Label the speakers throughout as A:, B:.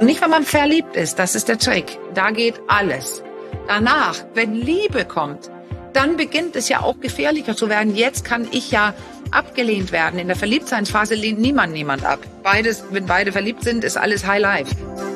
A: Nicht, wenn man verliebt ist, das ist der Trick. Da geht alles. Danach, wenn Liebe kommt, dann beginnt es ja auch gefährlicher zu werden. Jetzt kann ich ja abgelehnt werden. In der Verliebtseinsphase lehnt niemand ab. Wenn beide verliebt sind, ist alles High Life.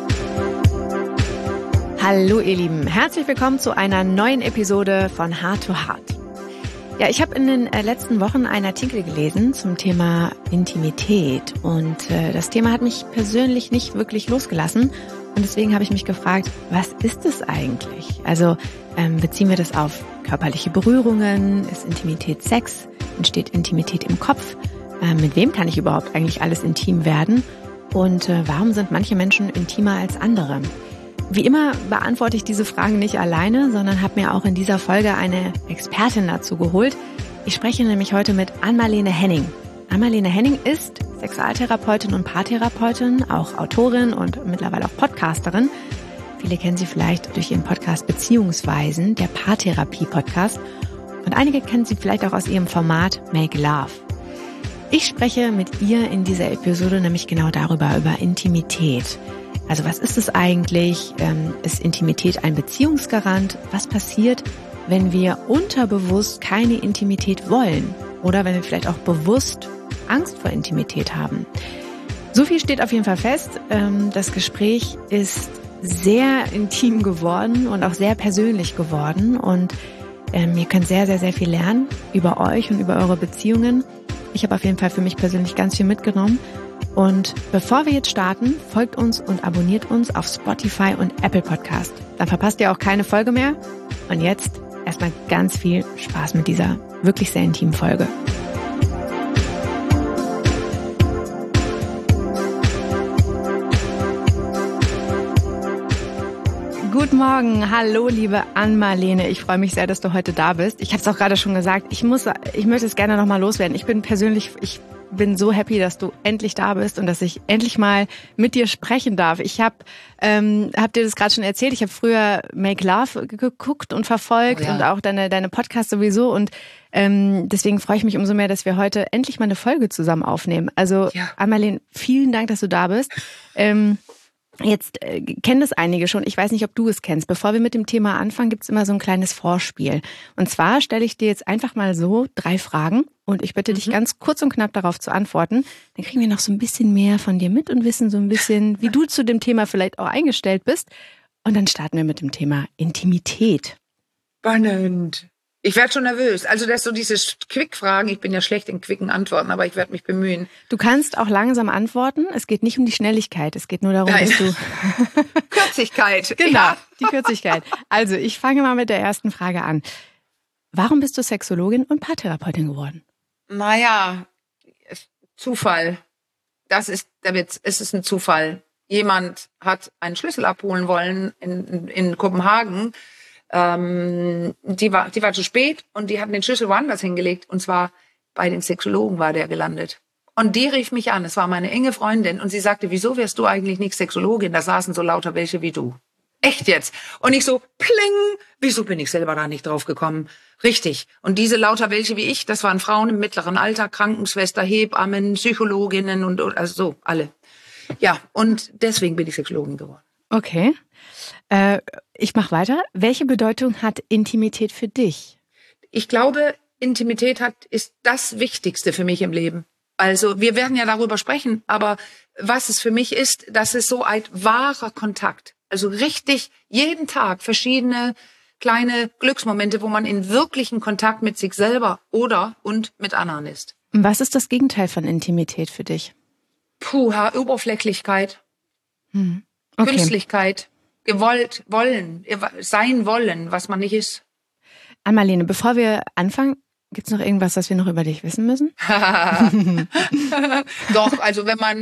B: Hallo ihr Lieben, herzlich willkommen zu einer neuen Episode von Heart to Heart. Ja, ich habe in den letzten Wochen einen Artikel gelesen zum Thema Intimität und das Thema hat mich persönlich nicht wirklich losgelassen und deswegen habe ich mich gefragt, was ist es eigentlich? Also beziehen wir das auf körperliche Berührungen? Ist Intimität Sex? Entsteht Intimität im Kopf? Mit wem kann ich überhaupt eigentlich alles intim werden? Und warum sind manche Menschen intimer als andere? Wie immer beantworte ich diese Fragen nicht alleine, sondern habe mir auch in dieser Folge eine Expertin dazu geholt. Ich spreche nämlich heute mit Ann-Marlene Henning. Ann-Marlene Henning ist Sexualtherapeutin und Paartherapeutin, auch Autorin und mittlerweile auch Podcasterin. Viele kennen sie vielleicht durch ihren Podcast Beziehungsweisen, der Paartherapie-Podcast. Und einige kennen sie vielleicht auch aus ihrem Format Make Love. Ich spreche mit ihr in dieser Episode nämlich genau darüber, über Intimität. Also was ist es eigentlich? Ist Intimität ein Beziehungsgarant? Was passiert, wenn wir unterbewusst keine Intimität wollen? Oder wenn wir vielleicht auch bewusst Angst vor Intimität haben? So viel steht auf jeden Fall fest. Das Gespräch ist sehr intim geworden und auch sehr persönlich geworden. Und ihr könnt sehr, sehr, sehr viel lernen über euch und über eure Beziehungen. Ich habe auf jeden Fall für mich persönlich ganz viel mitgenommen. Und bevor wir jetzt starten, folgt uns und abonniert uns auf Spotify und Apple Podcast. Dann verpasst ihr auch keine Folge mehr. Und jetzt erstmal ganz viel Spaß mit dieser wirklich sehr intimen Folge. Guten Morgen, hallo liebe Ann-Marlene. Ich freue mich sehr, dass du heute da bist. Ich habe es auch gerade schon gesagt, ich möchte es gerne nochmal loswerden. Ich bin so happy, dass du endlich da bist und dass ich endlich mal mit dir sprechen darf. Ich hab dir das gerade schon erzählt, ich habe früher Make Love geguckt und verfolgt und auch deine Podcasts sowieso und deswegen freue ich mich umso mehr, dass wir heute endlich mal eine Folge zusammen aufnehmen. Also Ann-Marlene, vielen Dank, dass du da bist. Jetzt kennen das einige schon. Ich weiß nicht, ob du es kennst. Bevor wir mit dem Thema anfangen, gibt's immer so ein kleines Vorspiel. Und zwar stelle ich dir jetzt einfach mal so 3 Fragen und ich bitte dich ganz kurz und knapp darauf zu antworten. Dann kriegen wir noch so ein bisschen mehr von dir mit und wissen so ein bisschen, wie du zu dem Thema vielleicht auch eingestellt bist. Und dann starten wir mit dem Thema Intimität.
A: Spannend. Ich werde schon nervös. Also das so diese Quick-Fragen. Ich bin ja schlecht in quicken Antworten, aber ich werde mich bemühen.
B: Du kannst auch langsam antworten. Es geht nicht um die Schnelligkeit. Es geht nur darum, dass du...
A: Kürzigkeit.
B: Genau, ja. Die Kürzigkeit. Also ich fange mal mit der ersten Frage an. Warum bist du Sexologin und Paartherapeutin geworden?
A: Naja, Zufall. Das ist der Witz. Es ist ein Zufall. Jemand hat einen Schlüssel abholen wollen in Kopenhagen. Die war zu spät und die hatten den Schlüssel woanders hingelegt und zwar bei den Sexologen war der gelandet. Und die rief mich an, es war meine enge Freundin und sie sagte, wieso wärst du eigentlich nicht Sexologin? Da saßen so lauter welche wie du. Echt jetzt? Und ich so, pling, wieso bin ich selber da nicht drauf gekommen? Richtig. Und diese lauter welche wie ich, das waren Frauen im mittleren Alter, Krankenschwester, Hebammen, Psychologinnen und also so, alle. Ja, und deswegen bin ich Sexologin geworden.
B: Okay. Ich mache weiter. Welche Bedeutung hat Intimität für dich?
A: Ich glaube, Intimität ist das Wichtigste für mich im Leben. Also wir werden ja darüber sprechen, aber was es für mich ist, das ist so ein wahrer Kontakt. Also richtig jeden Tag verschiedene kleine Glücksmomente, wo man in wirklichen Kontakt mit sich selber und mit anderen ist.
B: Was ist das Gegenteil von Intimität für dich?
A: Oberflächlichkeit,
B: Okay.
A: Künstlichkeit. Sein wollen, was man nicht ist.
B: Ann-Marlene, bevor wir anfangen, gibt's noch irgendwas, was wir noch über dich wissen müssen?
A: Doch, also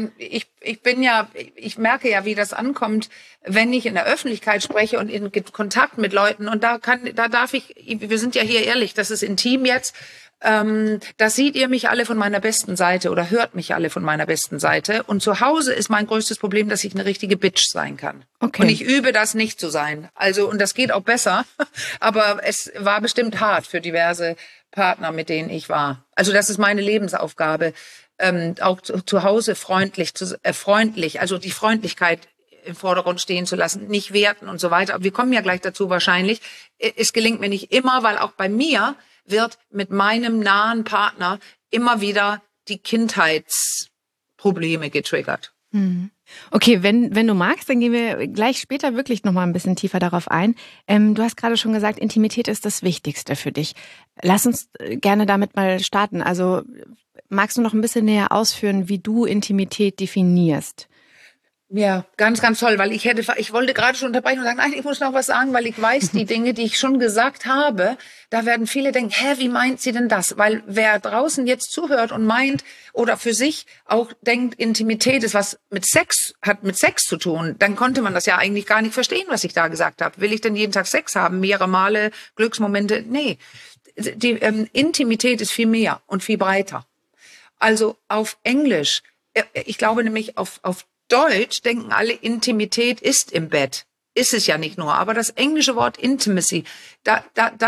A: ich merke ja, wie das ankommt, wenn ich in der Öffentlichkeit spreche und in Kontakt mit Leuten und wir sind ja hier ehrlich, das ist intim jetzt, da seht ihr mich alle von meiner besten Seite oder hört mich alle von meiner besten Seite. Und zu Hause ist mein größtes Problem, dass ich eine richtige Bitch sein kann.
B: Okay.
A: Und ich übe das nicht zu sein. Also, und das geht auch besser. Aber es war bestimmt hart für diverse Partner, mit denen ich war. Also das ist meine Lebensaufgabe. Auch zu Hause freundlich. Also die Freundlichkeit im Vordergrund stehen zu lassen, nicht werten und so weiter. Aber wir kommen ja gleich dazu wahrscheinlich. Es gelingt mir nicht immer, weil auch bei mir wird mit meinem nahen Partner immer wieder die Kindheitsprobleme getriggert.
B: Okay, wenn du magst, dann gehen wir gleich später wirklich noch mal ein bisschen tiefer darauf ein. Du hast gerade schon gesagt, Intimität ist das Wichtigste für dich. Lass uns gerne damit mal starten. Also magst du noch ein bisschen näher ausführen, wie du Intimität definierst?
A: Ja, ganz, ganz toll, weil ich wollte gerade schon unterbrechen und sagen, nein, ich muss noch was sagen, weil ich weiß, die Dinge, die ich schon gesagt habe, da werden viele denken, wie meint sie denn das? Weil wer draußen jetzt zuhört und meint oder für sich auch denkt, Intimität ist was hat mit Sex zu tun, dann konnte man das ja eigentlich gar nicht verstehen, was ich da gesagt habe. Will ich denn jeden Tag Sex haben, mehrere Male, Glücksmomente? Nee, die Intimität ist viel mehr und viel breiter. Also auf Englisch, ich glaube nämlich auf Deutsch denken alle, Intimität ist im Bett. Ist es ja nicht nur. Aber das englische Wort Intimacy, da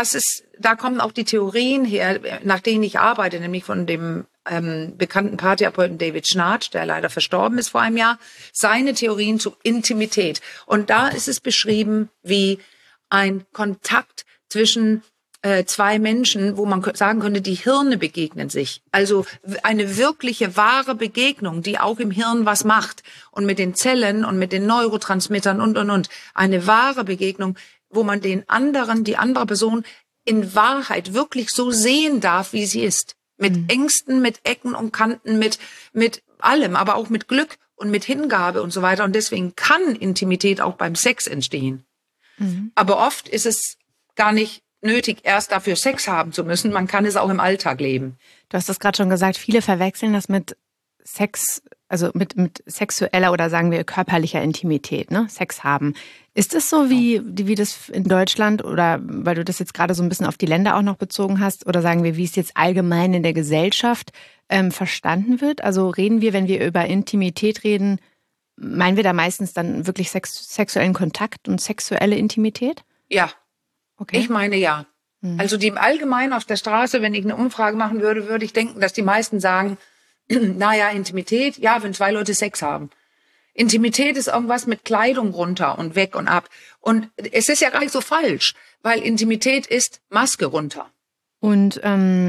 A: kommen auch die Theorien her, nach denen ich arbeite, nämlich von dem bekannten Paartherapeuten David Schnarch, der leider verstorben ist vor einem Jahr, seine Theorien zu Intimität. Und da ist es beschrieben wie ein Kontakt zwischen zwei Menschen, wo man sagen könnte, die Hirne begegnen sich. Also eine wirkliche, wahre Begegnung, die auch im Hirn was macht. Und mit den Zellen und mit den Neurotransmittern und. Eine wahre Begegnung, wo man die andere Person in Wahrheit wirklich so sehen darf, wie sie ist. Mit Ängsten, mit Ecken und Kanten, mit allem, aber auch mit Glück und mit Hingabe und so weiter. Und deswegen kann Intimität auch beim Sex entstehen. Aber oft ist es gar nicht nötig, erst dafür Sex haben zu müssen. Man kann es auch im Alltag leben.
B: Du hast das gerade schon gesagt, viele verwechseln das mit Sex, also mit sexueller oder sagen wir körperlicher Intimität, ne? Sex haben. Ist es so wie das in Deutschland oder weil du das jetzt gerade so ein bisschen auf die Länder auch noch bezogen hast oder sagen wir, wie es jetzt allgemein in der Gesellschaft verstanden wird? Also reden wir, wenn wir über Intimität reden, meinen wir da meistens dann wirklich sexuellen Kontakt und sexuelle Intimität?
A: Ja.
B: Okay.
A: Ich meine ja. Also die im Allgemeinen auf der Straße, wenn ich eine Umfrage machen würde, würde ich denken, dass die meisten sagen, naja, Intimität, ja, wenn zwei Leute Sex haben. Intimität ist irgendwas mit Kleidung runter und weg und ab. Und es ist ja gar nicht so falsch, weil Intimität ist Maske runter.
B: Und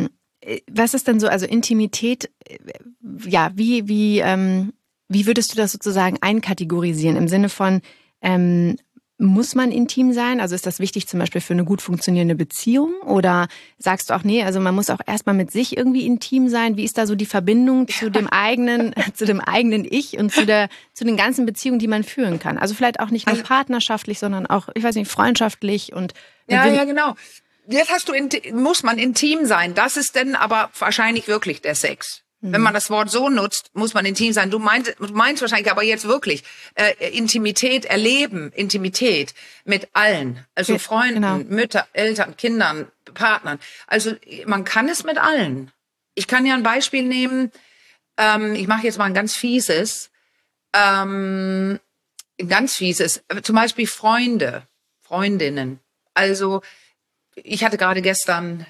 B: was ist denn so, also Intimität, ja, wie würdest du das sozusagen einkategorisieren im Sinne von, muss man intim sein? Also ist das wichtig zum Beispiel für eine gut funktionierende Beziehung? Oder sagst du auch, nee, also man muss auch erstmal mit sich irgendwie intim sein? Wie ist da so die Verbindung zu dem eigenen Ich und zu den ganzen Beziehungen, die man führen kann? Also vielleicht auch nicht nur partnerschaftlich, sondern auch, ich weiß nicht, freundschaftlich und...
A: Ja, genau. Jetzt muss man intim sein. Das ist denn aber wahrscheinlich wirklich der Sex. Wenn man das Wort so nutzt, muss man intim sein. Du meinst wahrscheinlich aber jetzt wirklich Intimität erleben, Intimität mit allen. Also Freunden, genau. Mütter, Eltern, Kindern, Partnern. Also man kann es mit allen. Ich kann ja ein Beispiel nehmen. Ich mache jetzt mal ein ganz fieses. Zum Beispiel Freundinnen. Also ich hatte gerade gestern...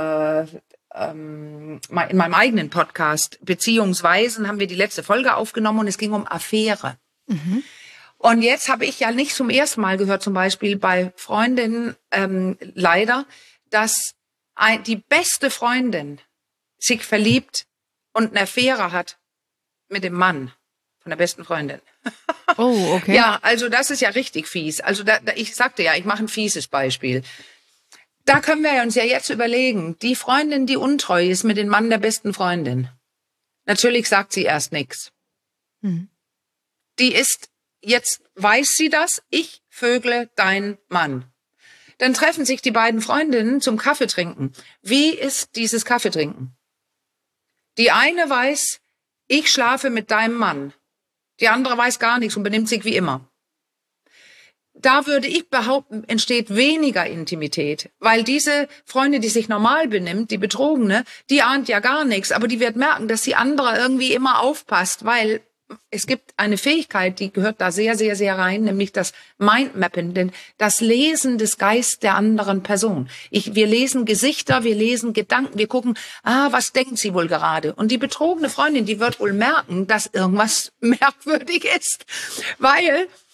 A: in meinem eigenen Podcast Beziehungsweisen haben wir die letzte Folge aufgenommen und es ging um Affäre. Und jetzt habe ich ja nicht zum ersten Mal gehört, zum Beispiel bei Freundinnen leider, dass die beste Freundin sich verliebt und eine Affäre hat mit dem Mann von der besten Freundin.
B: Oh, okay.
A: Ja, also das ist ja richtig fies. Also ich sagte ja, ich mache ein fieses Beispiel. Da können wir uns ja jetzt überlegen, die Freundin, die untreu ist mit dem Mann der besten Freundin. Natürlich sagt sie erst nichts. Die ist, jetzt weiß sie das, ich vögle deinen Mann. Dann treffen sich die beiden Freundinnen zum Kaffeetrinken. Wie ist dieses Kaffeetrinken? Die eine weiß, ich schlafe mit deinem Mann. Die andere weiß gar nichts und benimmt sich wie immer. Da würde ich behaupten, entsteht weniger Intimität, weil diese Freundin, die sich normal benimmt, die Betrogene, die ahnt ja gar nichts, aber die wird merken, dass die andere irgendwie immer aufpasst, weil es gibt eine Fähigkeit, die gehört da sehr, sehr, sehr rein, nämlich das Mindmappen, denn das Lesen des Geistes der anderen Person. Wir lesen Gesichter, wir lesen Gedanken, wir gucken, was denkt sie wohl gerade? Und die betrogene Freundin, die wird wohl merken, dass irgendwas merkwürdig ist, weil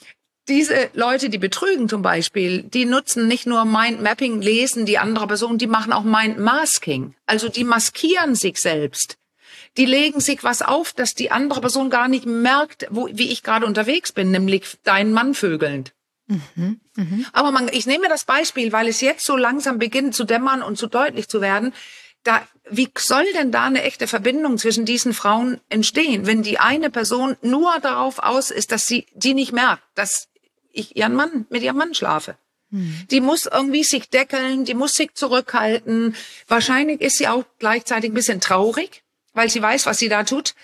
A: diese Leute, die betrügen zum Beispiel, die nutzen nicht nur Mindmapping, lesen die andere Person, die machen auch Mindmasking. Also die maskieren sich selbst. Die legen sich was auf, dass die andere Person gar nicht merkt, wie ich gerade unterwegs bin, nämlich deinen Mann vögelnd. Aber ich nehme das Beispiel, weil es jetzt so langsam beginnt zu dämmern und zu deutlich zu werden. Wie soll denn da eine echte Verbindung zwischen diesen Frauen entstehen, wenn die eine Person nur darauf aus ist, dass die nicht merkt, dass ich mit ihrem Mann schlafe? Die muss irgendwie sich deckeln, die muss sich zurückhalten. Wahrscheinlich ist sie auch gleichzeitig ein bisschen traurig, weil sie weiß, was sie da tut.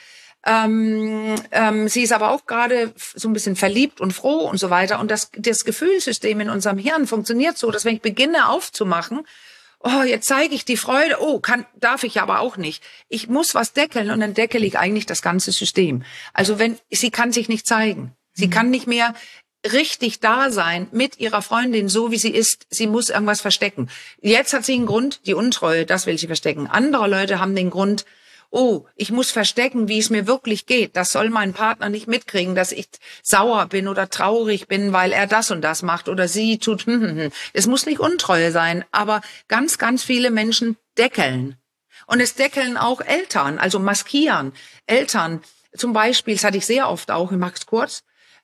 A: Sie ist aber auch gerade so ein bisschen verliebt und froh und so weiter. Und das Gefühlssystem in unserem Hirn funktioniert so, dass wenn ich beginne aufzumachen, oh, jetzt zeige ich die Freude, darf ich aber auch nicht. Ich muss was deckeln und dann deckel ich eigentlich das ganze System. Also sie kann sich nicht zeigen. Sie kann nicht mehr richtig da sein mit ihrer Freundin, so wie sie ist. Sie muss irgendwas verstecken. Jetzt hat sie einen Grund, die Untreue, das will sie verstecken. Andere Leute haben den Grund, ich muss verstecken, wie es mir wirklich geht. Das soll mein Partner nicht mitkriegen, dass ich sauer bin oder traurig bin, weil er das und das macht oder sie tut. Es muss nicht Untreue sein, aber ganz, ganz viele Menschen deckeln. Und es deckeln auch Eltern, also maskieren. Eltern, zum Beispiel, das hatte ich sehr oft auch, ich mach's kurz,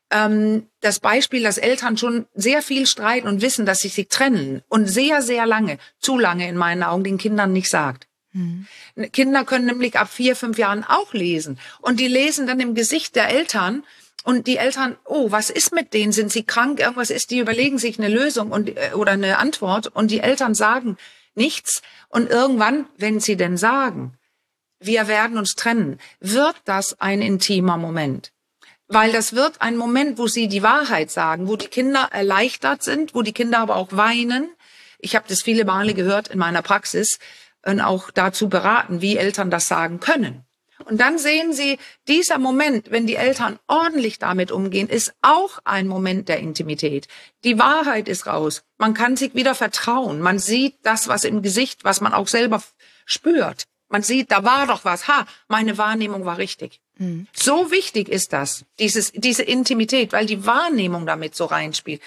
A: das Beispiel, dass Eltern schon sehr viel streiten und wissen, dass sie sich trennen und sehr, sehr lange, zu lange in meinen Augen, den Kindern nicht sagt. Kinder können nämlich ab 4, 5 Jahren auch lesen. Und die lesen dann im Gesicht der Eltern. Und die Eltern, was ist mit denen? Sind sie krank? Irgendwas ist, die überlegen sich eine Lösung oder eine Antwort. Und die Eltern sagen nichts. Und irgendwann, wenn sie denn sagen, wir werden uns trennen, wird das ein intimer Moment. Weil das wird ein Moment, wo sie die Wahrheit sagen, wo die Kinder erleichtert sind, wo die Kinder aber auch weinen. Ich habe das viele Male gehört in meiner Praxis, und auch dazu beraten, wie Eltern das sagen können. Und dann sehen Sie, dieser Moment, wenn die Eltern ordentlich damit umgehen, ist auch ein Moment der Intimität. Die Wahrheit ist raus. Man kann sich wieder vertrauen. Man sieht das, was im Gesicht, was man auch selber spürt. Man sieht, da war doch was. Meine Wahrnehmung war richtig. So wichtig ist das, diese Intimität, weil die Wahrnehmung damit so reinspielt.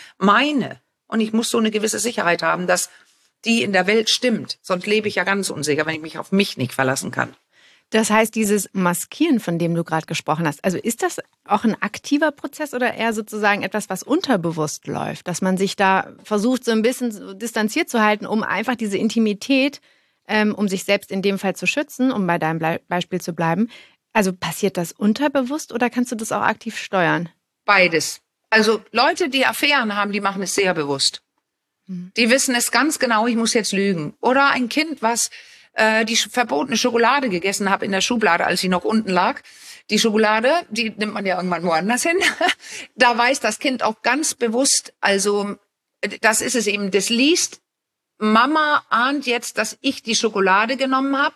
A: Und ich muss so eine gewisse Sicherheit haben, dass die in der Welt stimmt. Sonst lebe ich ja ganz unsicher, wenn ich mich auf mich nicht verlassen kann.
B: Das heißt, dieses Maskieren, von dem du gerade gesprochen hast, also ist das auch ein aktiver Prozess oder eher sozusagen etwas, was unterbewusst läuft? Dass man sich da versucht, so ein bisschen distanziert zu halten, um einfach diese Intimität, um sich selbst in dem Fall zu schützen, um bei deinem Beispiel zu bleiben. Also passiert das unterbewusst oder kannst du das auch aktiv steuern?
A: Beides. Also Leute, die Affären haben, die machen es sehr bewusst. Die wissen es ganz genau, ich muss jetzt lügen. Oder ein Kind, was die verbotene Schokolade gegessen hat in der Schublade, als sie noch unten lag. Die Schokolade, die nimmt man ja irgendwann woanders hin. Da weiß das Kind auch ganz bewusst, also das ist es eben, das liest, Mama ahnt jetzt, dass ich die Schokolade genommen habe.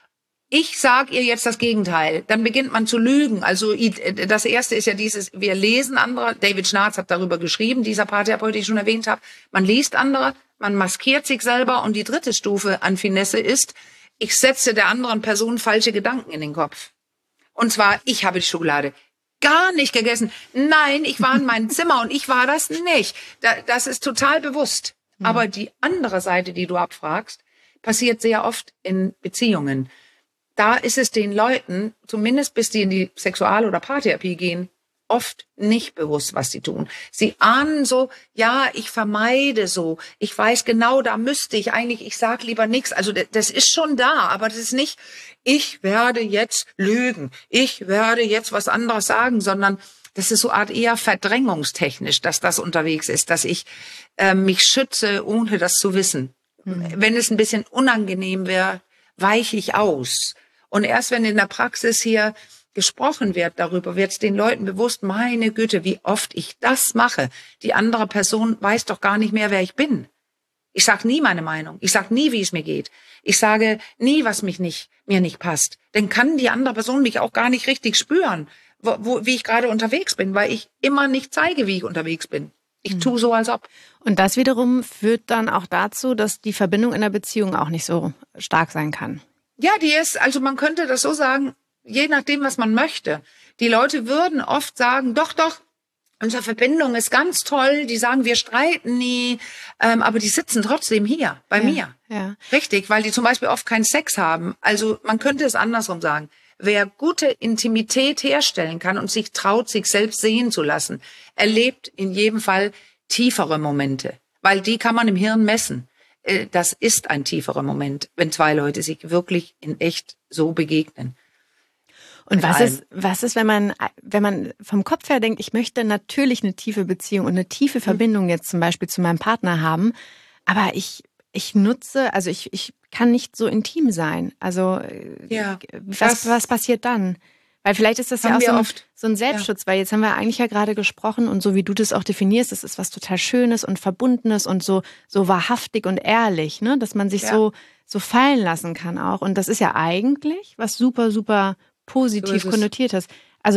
A: Ich sage ihr jetzt das Gegenteil. Dann beginnt man zu lügen. Also das Erste ist ja dieses, wir lesen andere. David Schnarz hat darüber geschrieben, dieser Paartherapeut, den ich schon erwähnt habe. Man liest andere, man maskiert sich selber. Und die dritte Stufe an Finesse ist, ich setze der anderen Person falsche Gedanken in den Kopf. Und zwar, ich habe die Schokolade gar nicht gegessen. Nein, ich war in meinem Zimmer und ich war das nicht. Das ist total bewusst. Aber die andere Seite, die du abfragst, passiert sehr oft in Beziehungen. Da ist es den Leuten, zumindest bis die in die Sexual- oder Paartherapie gehen, oft nicht bewusst, was sie tun. Sie ahnen so, ja, ich vermeide so. Ich weiß genau, da müsste ich eigentlich, ich sag lieber nichts. Also das ist schon da, aber das ist nicht, ich werde jetzt lügen, ich werde jetzt was anderes sagen, sondern das ist so eine Art eher verdrängungstechnisch, dass das unterwegs ist, dass ich mich schütze, ohne das zu wissen. Wenn es ein bisschen unangenehm wäre, weiche ich aus. Und erst wenn in der Praxis hier gesprochen wird darüber, wird es den Leuten bewusst, meine Güte, wie oft ich das mache. Die andere Person weiß doch gar nicht mehr, wer ich bin. Ich sage nie meine Meinung. Ich sage nie, wie es mir geht. Ich sage nie, was mir nicht passt. Dann kann die andere Person mich auch gar nicht richtig spüren, wie ich gerade unterwegs bin, weil ich immer nicht zeige, wie ich unterwegs bin. Ich tue so, als ob.
B: Und das wiederum führt dann auch dazu, dass die Verbindung in der Beziehung auch nicht so stark sein kann.
A: Ja, die ist, also man könnte das so sagen, je nachdem, was man möchte. Die Leute würden oft sagen, doch, unsere Verbindung ist ganz toll. Die sagen, wir streiten nie, aber die sitzen trotzdem hier bei mir.
B: Ja.
A: Richtig, weil die zum Beispiel oft keinen Sex haben. Also man könnte es andersrum sagen. Wer gute Intimität herstellen kann und sich traut, sich selbst sehen zu lassen, erlebt in jedem Fall tiefere Momente, weil die kann man im Hirn messen. Das ist ein tieferer Moment, wenn zwei Leute sich wirklich in echt so begegnen.
B: Und was ist, wenn man vom Kopf her denkt, ich möchte natürlich eine tiefe Beziehung und eine tiefe Verbindung jetzt zum Beispiel zu meinem Partner haben, aber ich kann nicht so intim sein. Also was passiert dann? Weil vielleicht ist das ja auch so ein Selbstschutz, weil jetzt haben wir eigentlich ja gerade gesprochen und so wie du das auch definierst, das ist was total Schönes und Verbundenes und so wahrhaftig und ehrlich, ne, dass man sich so fallen lassen kann auch. Und das ist ja eigentlich was super, super positiv konnotiert ist. Also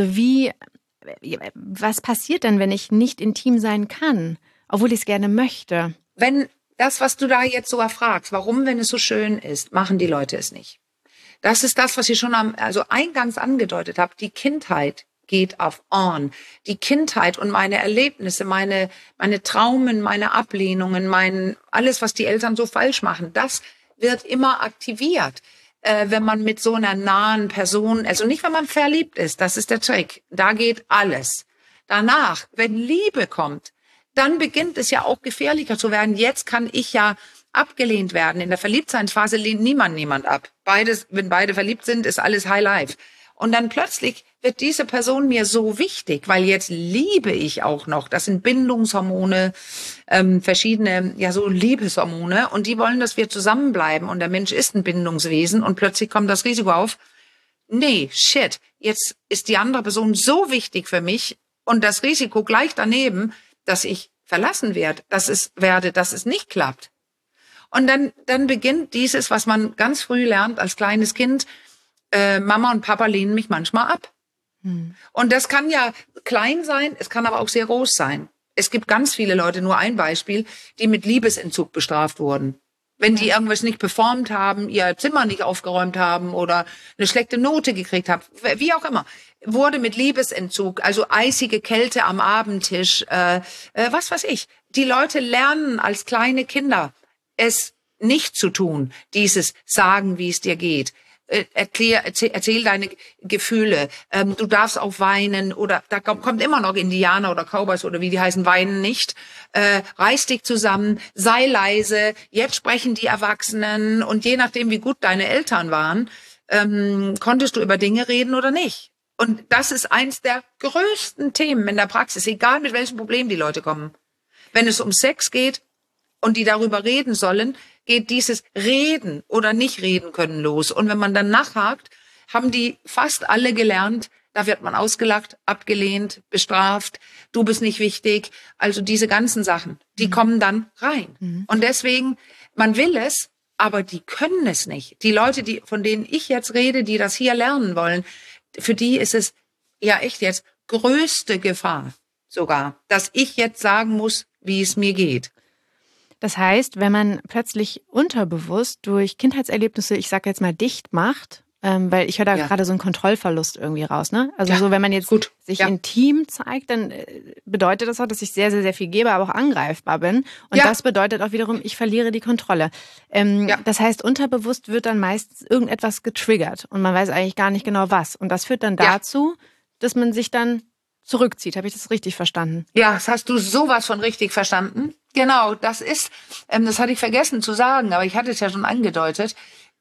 B: was passiert denn, wenn ich nicht intim sein kann, obwohl ich es gerne möchte?
A: Wenn das, was du da jetzt so erfragst, warum, wenn es so schön ist, machen die Leute es nicht. Das ist das, was ich schon eingangs angedeutet habe. Die Kindheit geht auf on. Die Kindheit und meine Erlebnisse, meine Traumen, meine Ablehnungen, alles, was die Eltern so falsch machen, das wird immer aktiviert, wenn man mit so einer nahen Person, also nicht, wenn man verliebt ist, das ist der Trick. Da geht alles. Danach, wenn Liebe kommt, dann beginnt es ja auch gefährlicher zu werden. Jetzt kann ich ja abgelehnt werden. In der Verliebtseinsphase lehnt niemand ab. Wenn beide verliebt sind, ist alles High Life. Und dann plötzlich wird diese Person mir so wichtig, weil jetzt liebe ich auch noch. Das sind Bindungshormone, verschiedene, so Liebeshormone. Und die wollen, dass wir zusammenbleiben. Und der Mensch ist ein Bindungswesen. Und plötzlich kommt das Risiko auf. Nee, shit. Jetzt ist die andere Person so wichtig für mich. Und das Risiko gleich daneben, dass ich verlassen werde, dass es nicht klappt. Und dann beginnt dieses, was man ganz früh lernt als kleines Kind, Mama und Papa lehnen mich manchmal ab. Und das kann ja klein sein, es kann aber auch sehr groß sein. Es gibt ganz viele Leute, nur ein Beispiel, die mit Liebesentzug bestraft wurden. Wenn die irgendwas nicht performt haben, ihr Zimmer nicht aufgeräumt haben oder eine schlechte Note gekriegt haben, wie auch immer, wurde mit Liebesentzug, also eisige Kälte am Abendtisch, was weiß ich. Die Leute lernen als kleine Kinder, es nicht zu tun, dieses Sagen, wie es dir geht. Erzähl deine Gefühle. Du darfst auch weinen oder da kommt immer noch Indianer oder Cowboys oder wie die heißen, weinen nicht. Reiß dich zusammen, sei leise. Jetzt sprechen die Erwachsenen und je nachdem, wie gut deine Eltern waren, konntest du über Dinge reden oder nicht. Und das ist eins der größten Themen in der Praxis, egal mit welchem Problem die Leute kommen. Wenn es um Sex geht und die darüber reden sollen, geht dieses Reden oder nicht reden können los. Und wenn man dann nachhakt, haben die fast alle gelernt, da wird man ausgelacht, abgelehnt, bestraft, du bist nicht wichtig. Also diese ganzen Sachen, die kommen dann rein. Und deswegen, man will es, aber die können es nicht. Die Leute, von denen ich jetzt rede, die das hier lernen wollen, für die ist es ja echt jetzt größte Gefahr sogar, dass ich jetzt sagen muss, wie es mir geht.
B: Das heißt, wenn man plötzlich unterbewusst durch Kindheitserlebnisse, ich sage jetzt mal, dicht macht, weil ich höre da gerade so einen Kontrollverlust irgendwie raus, ne? Also so, wenn man jetzt sich intim zeigt, dann bedeutet das auch, dass ich sehr, sehr, sehr viel gebe, aber auch angreifbar bin. Und das bedeutet auch wiederum, ich verliere die Kontrolle. Das heißt, unterbewusst wird dann meistens irgendetwas getriggert und man weiß eigentlich gar nicht genau was. Und das führt dann dazu, dass man sich dann zurückzieht. Habe ich das richtig verstanden?
A: Ja, das hast du sowas von richtig verstanden. Genau, das ist, das hatte ich vergessen zu sagen, aber ich hatte es ja schon angedeutet,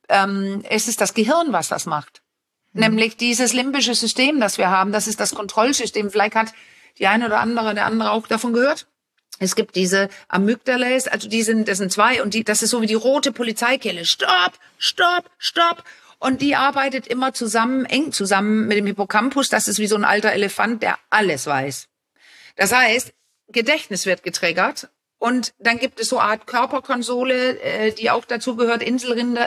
A: es ist das Gehirn, was das macht. Nämlich dieses limbische System, das wir haben, das ist das Kontrollsystem. Vielleicht hat der andere auch davon gehört. Es gibt diese Amygdalas, also das sind zwei und das ist so wie die rote Polizeikelle. Stopp, stopp, stopp. Und die arbeitet immer eng zusammen mit dem Hippocampus. Das ist wie so ein alter Elefant, der alles weiß. Das heißt, Gedächtnis wird getriggert. Und dann gibt es so eine Art Körperkonsole, die auch dazu gehört, Inselrinde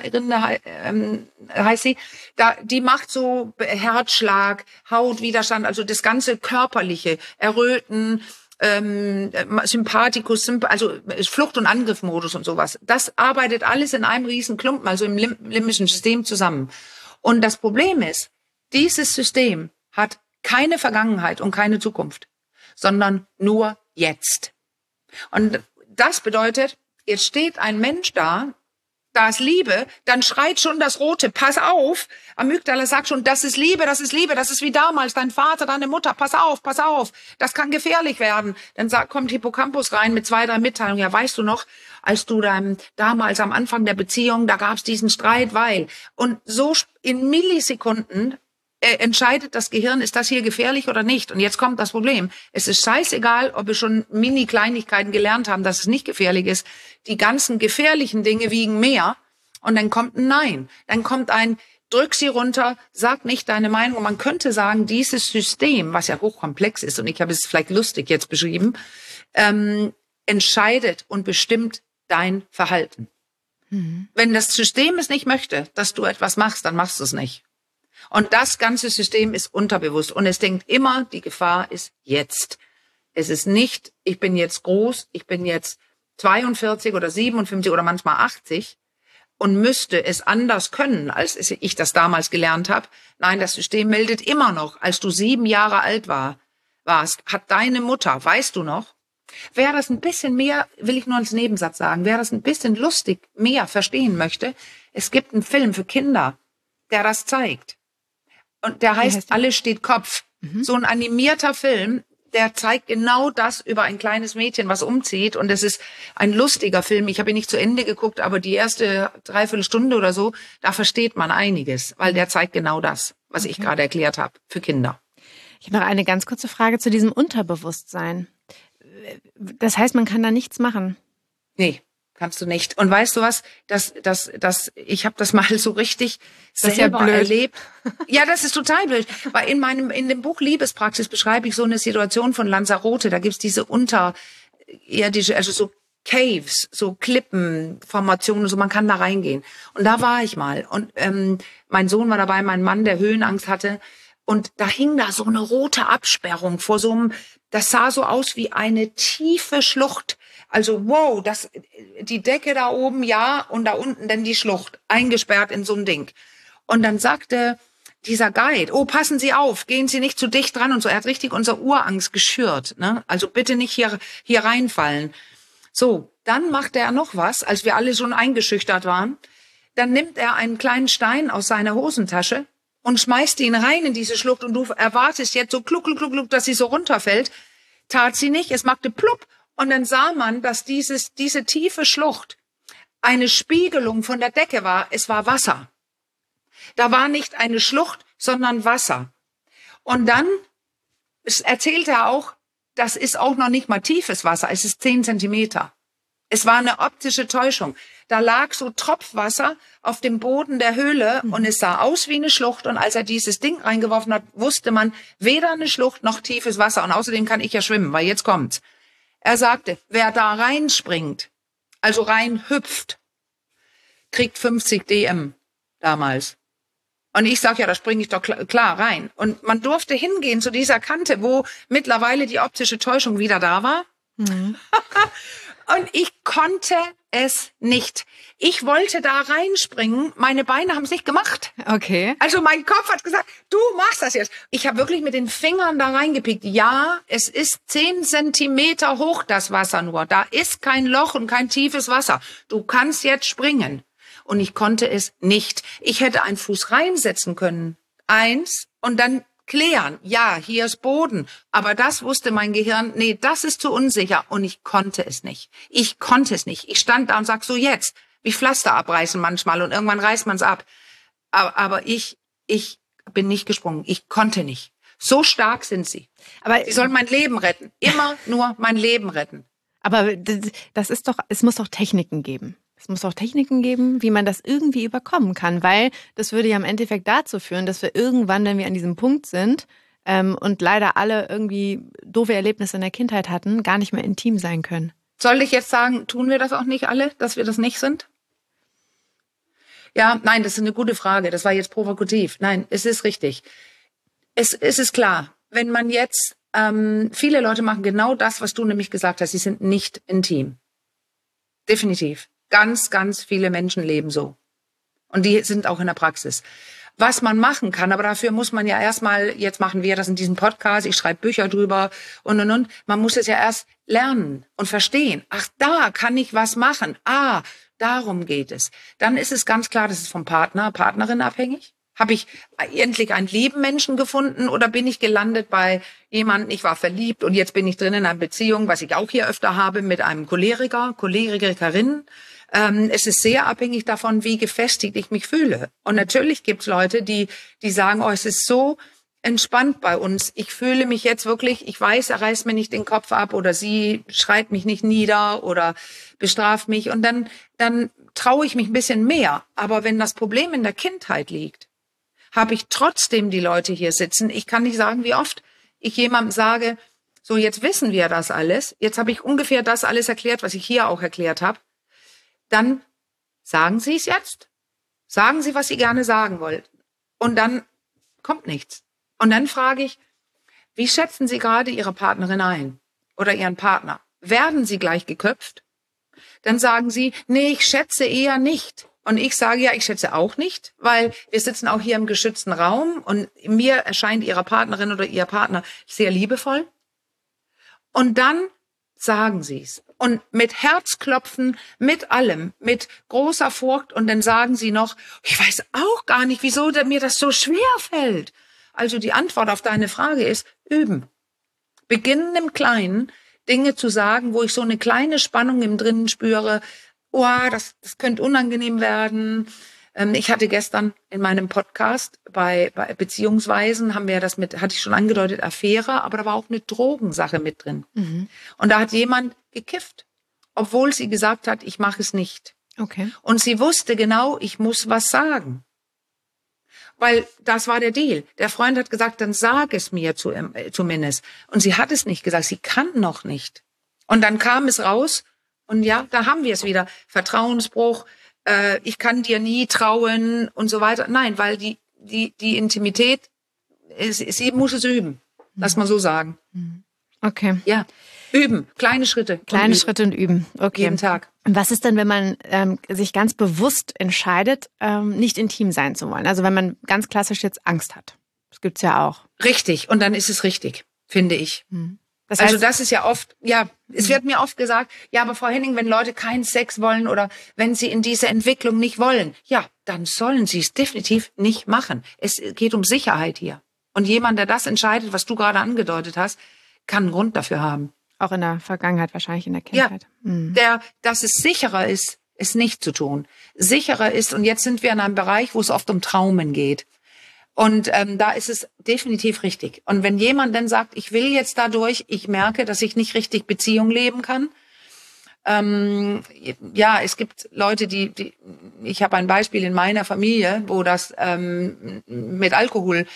A: heißt sie. Die macht so Herzschlag, Hautwiderstand, also das ganze Körperliche, Erröten, Sympathikus, also Flucht- und Angriffmodus und sowas. Das arbeitet alles in einem riesen Klumpen, also im limbischen System zusammen. Und das Problem ist, dieses System hat keine Vergangenheit und keine Zukunft, sondern nur jetzt. Und das bedeutet, jetzt steht ein Mensch da ist Liebe, dann schreit schon das Rote, pass auf. Amygdala sagt schon, das ist Liebe, das ist Liebe, das ist wie damals, dein Vater, deine Mutter, pass auf, das kann gefährlich werden. Dann kommt Hippocampus rein mit 2, 3 Mitteilungen. Ja, weißt du noch, als du damals am Anfang der Beziehung, da gab es diesen Streit, weil. Und so in Millisekunden entscheidet das Gehirn, ist das hier gefährlich oder nicht. Und jetzt kommt das Problem. Es ist scheißegal, ob wir schon Mini-Kleinigkeiten gelernt haben, dass es nicht gefährlich ist. Die ganzen gefährlichen Dinge wiegen mehr. Und dann kommt ein Nein. Dann kommt ein, drück sie runter, sag nicht deine Meinung. Und man könnte sagen, dieses System, was ja hochkomplex ist, und ich habe es vielleicht lustig jetzt beschrieben, entscheidet und bestimmt dein Verhalten. Wenn das System es nicht möchte, dass du etwas machst, dann machst du es nicht. Und das ganze System ist unterbewusst. Und es denkt immer, die Gefahr ist jetzt. Es ist nicht, ich bin jetzt groß, ich bin jetzt 42 oder 57 oder manchmal 80 und müsste es anders können, als ich das damals gelernt habe. Nein, das System meldet immer noch, als du 7 Jahre alt warst, hat deine Mutter, weißt du noch, wer das ein bisschen mehr, will ich nur als Nebensatz sagen, wer das ein bisschen lustig mehr verstehen möchte, es gibt einen Film für Kinder, der das zeigt. Und der heißt Alles steht Kopf. So ein animierter Film, der zeigt genau das über ein kleines Mädchen, was umzieht. Und es ist ein lustiger Film. Ich habe ihn nicht zu Ende geguckt, aber die erste 3/4 Stunde oder so, da versteht man einiges, weil der zeigt genau das, was ich gerade erklärt habe, für Kinder.
B: Ich habe noch eine ganz kurze Frage zu diesem Unterbewusstsein. Das heißt, man kann da nichts machen?
A: Nee. Kannst du nicht. Und weißt du was? Ich habe das mal so richtig selber erlebt. Ja, das ist total blöd. Weil in dem Buch Liebespraxis beschreibe ich so eine Situation von Lanzarote. Da gibt's diese unterirdische, also so Caves, so Klippenformationen, so man kann da reingehen. Und da war ich mal. Und mein Sohn war dabei, mein Mann, der Höhenangst hatte. Und da hing da so eine rote Absperrung vor so einem, das sah so aus wie eine tiefe Schlucht. Also wow, die Decke da oben, ja, und da unten dann die Schlucht, eingesperrt in so ein Ding. Und dann sagte dieser Guide, oh, passen Sie auf, gehen Sie nicht zu dicht dran und so. Er hat richtig unsere Urangst geschürt, ne? Also bitte nicht hier reinfallen. So, dann machte er noch was, als wir alle schon eingeschüchtert waren. Dann nimmt er einen kleinen Stein aus seiner Hosentasche und schmeißt ihn rein in diese Schlucht und du erwartest jetzt so kluck, kluck, kluck, kluck, dass sie so runterfällt. Tat sie nicht, es machte plupp. Und dann sah man, dass diese tiefe Schlucht eine Spiegelung von der Decke war. Es war Wasser. Da war nicht eine Schlucht, sondern Wasser. Und dann erzählte er auch, das ist auch noch nicht mal tiefes Wasser. Es ist 10 Zentimeter. Es war eine optische Täuschung. Da lag so Tropfwasser auf dem Boden der Höhle und es sah aus wie eine Schlucht. Und als er dieses Ding reingeworfen hat, wusste man weder eine Schlucht noch tiefes Wasser. Und außerdem kann ich ja schwimmen, weil jetzt kommt's. Er sagte, wer da reinspringt, also rein hüpft, kriegt 50 DM damals. Und ich sag, ja, da springe ich doch klar rein. Und man durfte hingehen zu dieser Kante, wo mittlerweile die optische Täuschung wieder da war. Mhm. Und ich konnte es nicht. Ich wollte da reinspringen, meine Beine haben es nicht gemacht.
B: Okay.
A: Also mein Kopf hat gesagt, du machst das jetzt. Ich habe wirklich mit den Fingern da reingepickt. Ja, es ist 10 Zentimeter hoch, das Wasser nur. Da ist kein Loch und kein tiefes Wasser. Du kannst jetzt springen. Und ich konnte es nicht. Ich hätte einen Fuß reinsetzen können. 1 und dann klären. Ja, hier ist Boden. Aber das wusste mein Gehirn, nee, das ist zu unsicher. Und ich konnte es nicht. Ich konnte es nicht. Ich stand da und sag so jetzt, wie Pflaster abreißen manchmal und irgendwann reißt man es ab. Aber ich bin nicht gesprungen. Ich konnte nicht. So stark sind sie. Aber sie sollen mein Leben retten. Immer nur mein Leben retten.
B: Aber das ist doch, es muss doch Techniken geben. Es muss auch Techniken geben, wie man das irgendwie überkommen kann, weil das würde ja im Endeffekt dazu führen, dass wir irgendwann, wenn wir an diesem Punkt sind und leider alle irgendwie doofe Erlebnisse in der Kindheit hatten, gar nicht mehr intim sein können.
A: Soll ich jetzt sagen, tun wir das auch nicht alle, dass wir das nicht sind? Ja, nein, das ist eine gute Frage. Das war jetzt provokativ. Nein, es ist richtig. Es ist klar, wenn man jetzt, viele Leute machen genau das, was du nämlich gesagt hast, sie sind nicht intim. Definitiv. Ganz, ganz viele Menschen leben so. Und die sind auch in der Praxis. was man machen kann. Aber dafür muss man ja erstmal, jetzt machen wir das in diesem Podcast, ich schreibe Bücher drüber und. Man muss es ja erst lernen und verstehen. Ach, da kann ich was machen. Ah, darum geht es. Dann ist es ganz klar, das ist vom Partner, Partnerin abhängig. Habe ich endlich einen lieben Menschen gefunden oder bin ich gelandet bei jemandem, ich war verliebt und jetzt bin ich drin in einer Beziehung, was ich auch hier öfter habe, mit einem Cholerikerin. Es ist sehr abhängig davon, wie gefestigt ich mich fühle. Und natürlich gibt's Leute, die sagen, oh, es ist so entspannt bei uns. Ich fühle mich jetzt wirklich, ich weiß, er reißt mir nicht den Kopf ab oder sie schreit mich nicht nieder oder bestraft mich und dann traue ich mich ein bisschen mehr. Aber wenn das Problem in der Kindheit liegt, habe ich trotzdem die Leute hier sitzen. Ich kann nicht sagen, wie oft ich jemandem sage, so jetzt wissen wir das alles, jetzt habe ich ungefähr das alles erklärt, was ich hier auch erklärt habe. Dann sagen Sie es jetzt. Sagen Sie, was Sie gerne sagen wollten. Und dann kommt nichts. Und dann frage ich, wie schätzen Sie gerade Ihre Partnerin ein oder Ihren Partner? Werden Sie gleich geköpft? Dann sagen Sie, nee, ich schätze eher nicht. Und ich sage, ja, ich schätze auch nicht, weil wir sitzen auch hier im geschützten Raum und mir erscheint Ihre Partnerin oder Ihr Partner sehr liebevoll. Und dann sagen Sie es. Und mit Herzklopfen, mit allem, mit großer Furcht. Und dann sagen Sie noch, ich weiß auch gar nicht, wieso mir das so schwer fällt. Also die Antwort auf deine Frage ist, üben. Beginnen im Kleinen, Dinge zu sagen, wo ich so eine kleine Spannung im Drinnen spüre. Oh, das könnte unangenehm werden. Ich hatte gestern in meinem Podcast bei Beziehungsweisen hatte ich schon angedeutet, Affäre, aber da war auch eine Drogensache mit drin. Mhm. Und da hat jemand gekifft, obwohl sie gesagt hat, ich mache es nicht.
B: Okay.
A: Und sie wusste genau, ich muss was sagen. Weil das war der Deal. Der Freund hat gesagt, dann sag es mir zumindest. Und sie hat es nicht gesagt, sie kann noch nicht. Und dann kam es raus und ja, da haben wir es wieder. Vertrauensbruch, ich kann dir nie trauen und so weiter. Nein, weil die Intimität, sie muss es üben. Lass mal so sagen.
B: Okay.
A: Ja, üben. Kleine Schritte.
B: Kleine Schritte und üben. Okay.
A: Jeden Tag.
B: Und was ist denn, wenn man sich ganz bewusst entscheidet, nicht intim sein zu wollen? Also wenn man ganz klassisch jetzt Angst hat. Das gibt's ja auch.
A: Richtig. Und dann ist es richtig, finde ich.
B: Das heißt,
A: also das ist ja oft, ja, es wird mir oft gesagt, ja, aber Frau Henning, wenn Leute keinen Sex wollen oder wenn sie in diese Entwicklung nicht wollen, ja, dann sollen sie es definitiv nicht machen. Es geht um Sicherheit hier. Und jemand, der das entscheidet, was du gerade angedeutet hast, kann einen Grund dafür haben.
B: Auch in der Vergangenheit, wahrscheinlich in der Kindheit.
A: Ja, dass es sicherer ist, es nicht zu tun. Sicherer ist, und jetzt sind wir in einem Bereich, wo es oft um Traumen geht. Und da ist es definitiv richtig. Und wenn jemand dann sagt, ich will jetzt dadurch, ich merke, dass ich nicht richtig Beziehung leben kann. Ja, es gibt Leute, ich habe ein Beispiel in meiner Familie, wo das mit Alkohol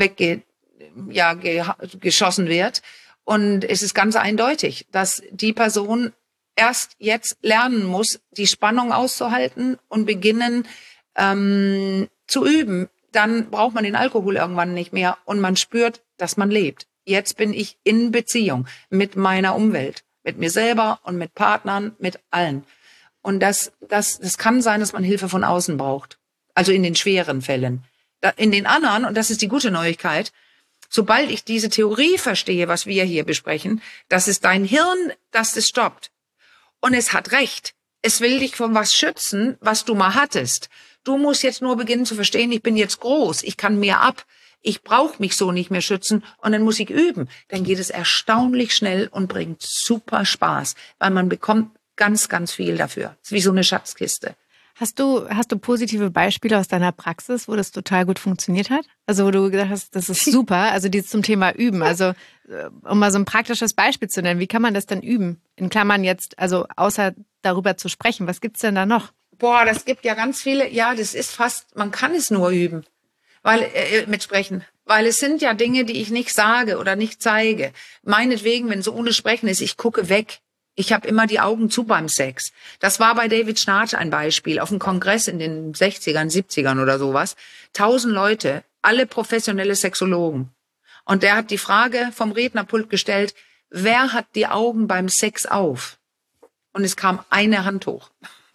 A: geschossen wird. Und es ist ganz eindeutig, dass die Person erst jetzt lernen muss, die Spannung auszuhalten und beginnen zu üben. Dann braucht man den Alkohol irgendwann nicht mehr und man spürt, dass man lebt. Jetzt bin ich in Beziehung mit meiner Umwelt, mit mir selber und mit Partnern, mit allen. Und das kann sein, dass man Hilfe von außen braucht. Also in den schweren Fällen. In den anderen, und das ist die gute Neuigkeit, sobald ich diese Theorie verstehe, was wir hier besprechen, das ist dein Hirn, das es stoppt. Und es hat recht. Es will dich von was schützen, was du mal hattest. Du musst jetzt nur beginnen zu verstehen, ich bin jetzt groß, ich kann mehr ab, ich brauche mich so nicht mehr schützen und dann muss ich üben. Dann geht es erstaunlich schnell und bringt super Spaß, weil man bekommt ganz, ganz viel dafür. Es ist wie so eine Schatzkiste.
B: Hast du positive Beispiele aus deiner Praxis, wo das total gut funktioniert hat? Also wo du gesagt hast, das ist super, also die zum Thema Üben. Also um mal so ein praktisches Beispiel zu nennen, wie kann man das denn üben? In Klammern jetzt, also außer darüber zu sprechen, was gibt's denn da noch?
A: Boah, das gibt ja ganz viele, ja, das ist fast, man kann es nur üben, mit Sprechen. Weil es sind ja Dinge, die ich nicht sage oder nicht zeige. Meinetwegen, wenn so ohne Sprechen ist, ich gucke weg. Ich habe immer die Augen zu beim Sex. Das war bei David Schnarch ein Beispiel auf einem Kongress in den 60ern, 70ern oder sowas. 1000 Leute, alle professionelle Sexologen. Und der hat die Frage vom Rednerpult gestellt, wer hat die Augen beim Sex auf? Und es kam eine Hand hoch.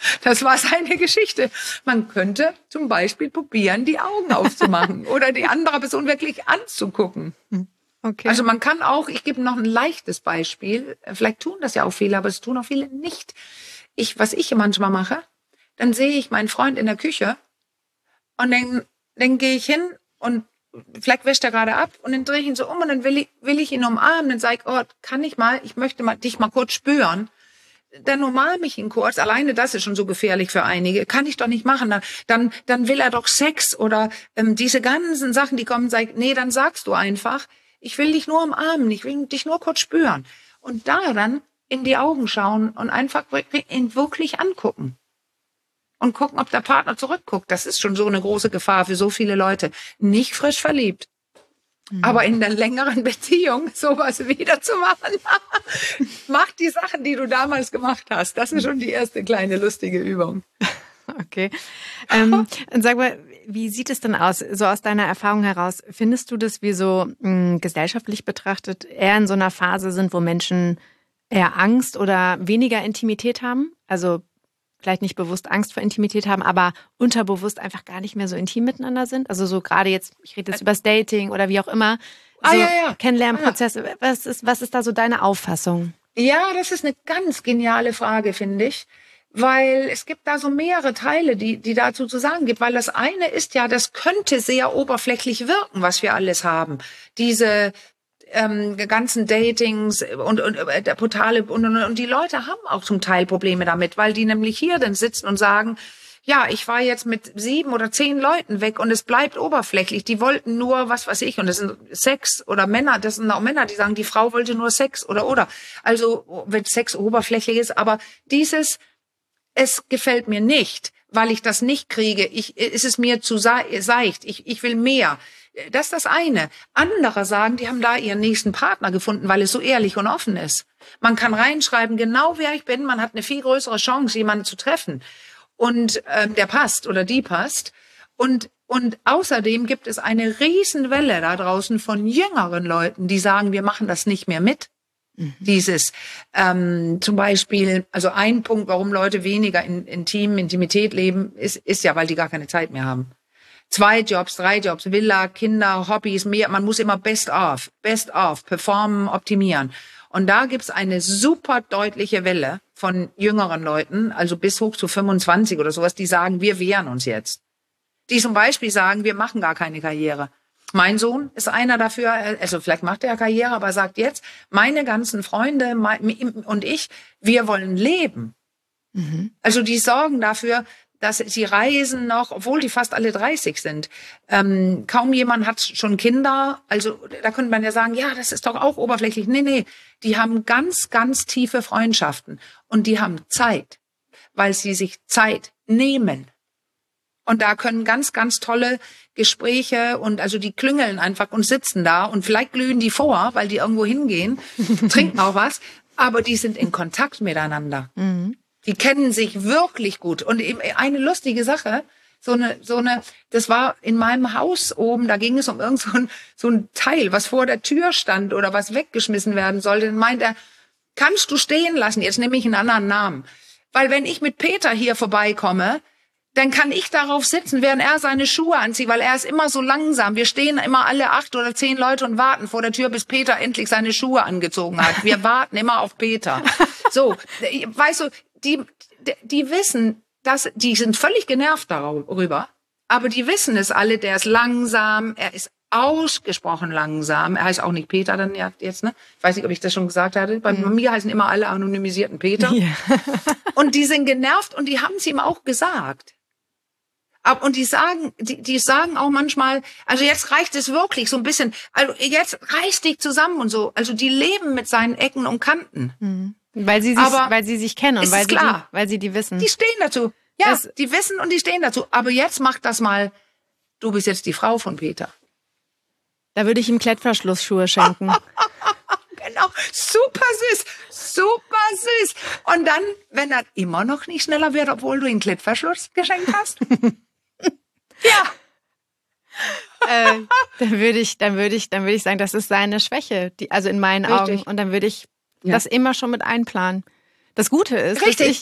A: Das war seine Geschichte. Man könnte zum Beispiel probieren, die Augen aufzumachen oder die andere Person wirklich anzugucken.
B: Okay.
A: Also man kann auch, ich gebe noch ein leichtes Beispiel, vielleicht tun das ja auch viele, aber es tun auch viele nicht. Was ich manchmal mache, dann sehe ich meinen Freund in der Küche und dann gehe ich hin und vielleicht wäscht er gerade ab und dann drehe ich ihn so um und dann will ich ihn umarmen. Dann sage ich, oh, ich möchte dich mal kurz spüren. Dann umarme ich ihn kurz. Alleine das ist schon so gefährlich für einige. Kann ich doch nicht machen. Dann will er doch Sex oder diese ganzen Sachen, die kommen, nee, dann sagst du einfach, ich will dich nur umarmen, ich will dich nur kurz spüren. Und da dann in die Augen schauen und einfach ihn wirklich angucken. Und gucken, ob der Partner zurückguckt. Das ist schon so eine große Gefahr für so viele Leute. Nicht frisch verliebt. Aber in der längeren Beziehung sowas wieder zu machen. Mach die Sachen, die du damals gemacht hast. Das ist schon die erste kleine lustige Übung.
B: Okay. Und sag mal, wie sieht es denn aus, so aus deiner Erfahrung heraus? Findest du, dass wir so gesellschaftlich betrachtet eher in so einer Phase sind, wo Menschen eher Angst oder weniger Intimität haben? Also vielleicht nicht bewusst Angst vor Intimität haben, aber unterbewusst einfach gar nicht mehr so intim miteinander sind? Also so gerade jetzt, ich rede jetzt über das Dating oder wie auch immer, so Kennenlernprozesse. Was ist da so deine Auffassung?
A: Ja, das ist eine ganz geniale Frage, finde ich. Weil es gibt da so mehrere Teile, die dazu zu sagen gibt. Weil das eine ist ja, das könnte sehr oberflächlich wirken, was wir alles haben. Diese ganzen Datings und Portale und die Leute haben auch zum Teil Probleme damit, weil die nämlich hier dann sitzen und sagen, ja, ich war jetzt mit 7 oder 10 Leuten weg und es bleibt oberflächlich. Die wollten nur, was weiß ich, und das sind Sex oder Männer, das sind auch Männer, die sagen, die Frau wollte nur Sex oder. Also, wenn Sex oberflächlich ist, aber es gefällt mir nicht, weil ich das nicht kriege. Es ist mir zu seicht. Ich will mehr. Das ist das eine. Andere sagen, die haben da ihren nächsten Partner gefunden, weil es so ehrlich und offen ist. Man kann reinschreiben, genau wer ich bin. Man hat eine viel größere Chance, jemanden zu treffen. Und der passt oder die passt. Und außerdem gibt es eine Riesenwelle da draußen von jüngeren Leuten, die sagen, wir machen das nicht mehr mit. Dieses zum Beispiel, also ein Punkt, warum Leute weniger Intimität leben, ist ja, weil die gar keine Zeit mehr haben. 2 Jobs, 3 Jobs, Villa, Kinder, Hobbys, mehr. Man muss immer best of, performen, optimieren. Und da gibt's eine super deutliche Welle von jüngeren Leuten, also bis hoch zu 25 oder sowas, die sagen, wir wehren uns jetzt. Die zum Beispiel sagen, wir machen gar keine Karriere. Mein Sohn ist einer dafür, also vielleicht macht er Karriere, aber sagt jetzt, meine ganzen Freunde und ich, wir wollen leben. Also die sorgen dafür, dass sie reisen noch, obwohl die fast alle 30 sind. Kaum jemand hat schon Kinder. Also da könnte man ja sagen, ja, das ist doch auch oberflächlich. Nee, die haben ganz, ganz tiefe Freundschaften. Und die haben Zeit, weil sie sich Zeit nehmen. Und da können ganz, ganz tolle Gespräche und also die klüngeln einfach und sitzen da und vielleicht glühen die vor, weil die irgendwo hingehen, trinken auch was, aber die sind in Kontakt miteinander. Die kennen sich wirklich gut. Und eben eine lustige Sache, das war in meinem Haus oben, da ging es um so ein Teil, was vor der Tür stand oder was weggeschmissen werden sollte. Dann meint er, kannst du stehen lassen? Jetzt nehme ich einen anderen Namen. Weil wenn ich mit Peter hier vorbeikomme, dann kann ich darauf sitzen, während er seine Schuhe anzieht, weil er ist immer so langsam. Wir stehen immer alle 8 oder 10 Leute und warten vor der Tür, bis Peter endlich seine Schuhe angezogen hat. Wir warten immer auf Peter. So, weißt du, die wissen, die sind völlig genervt darüber, aber die wissen es alle, der ist langsam, er ist ausgesprochen langsam. Er heißt auch nicht Peter dann jetzt, ne? Ich weiß nicht, ob ich das schon gesagt hatte. Bei mir heißen immer alle anonymisierten Peter. Ja. Und die sind genervt und die haben es ihm auch gesagt. Und die sagen auch manchmal, also jetzt reicht es wirklich so ein bisschen, also jetzt reiß dich zusammen und so. Also die leben mit seinen Ecken und Kanten.
B: Weil sie sich kennen und weil sie die wissen.
A: Die stehen dazu. Ja, die wissen und die stehen dazu. Aber jetzt mach das mal, du bist jetzt die Frau von Peter.
B: Da würde ich ihm Klettverschlussschuhe schenken.
A: Genau, super süß. Und dann, wenn er immer noch nicht schneller wird, obwohl du ihn Klettverschluss geschenkt hast. Ja.
B: Dann würde ich sagen, das ist seine Schwäche, also in meinen Augen. Und dann würde ich das immer schon mit einplanen. Das Gute ist,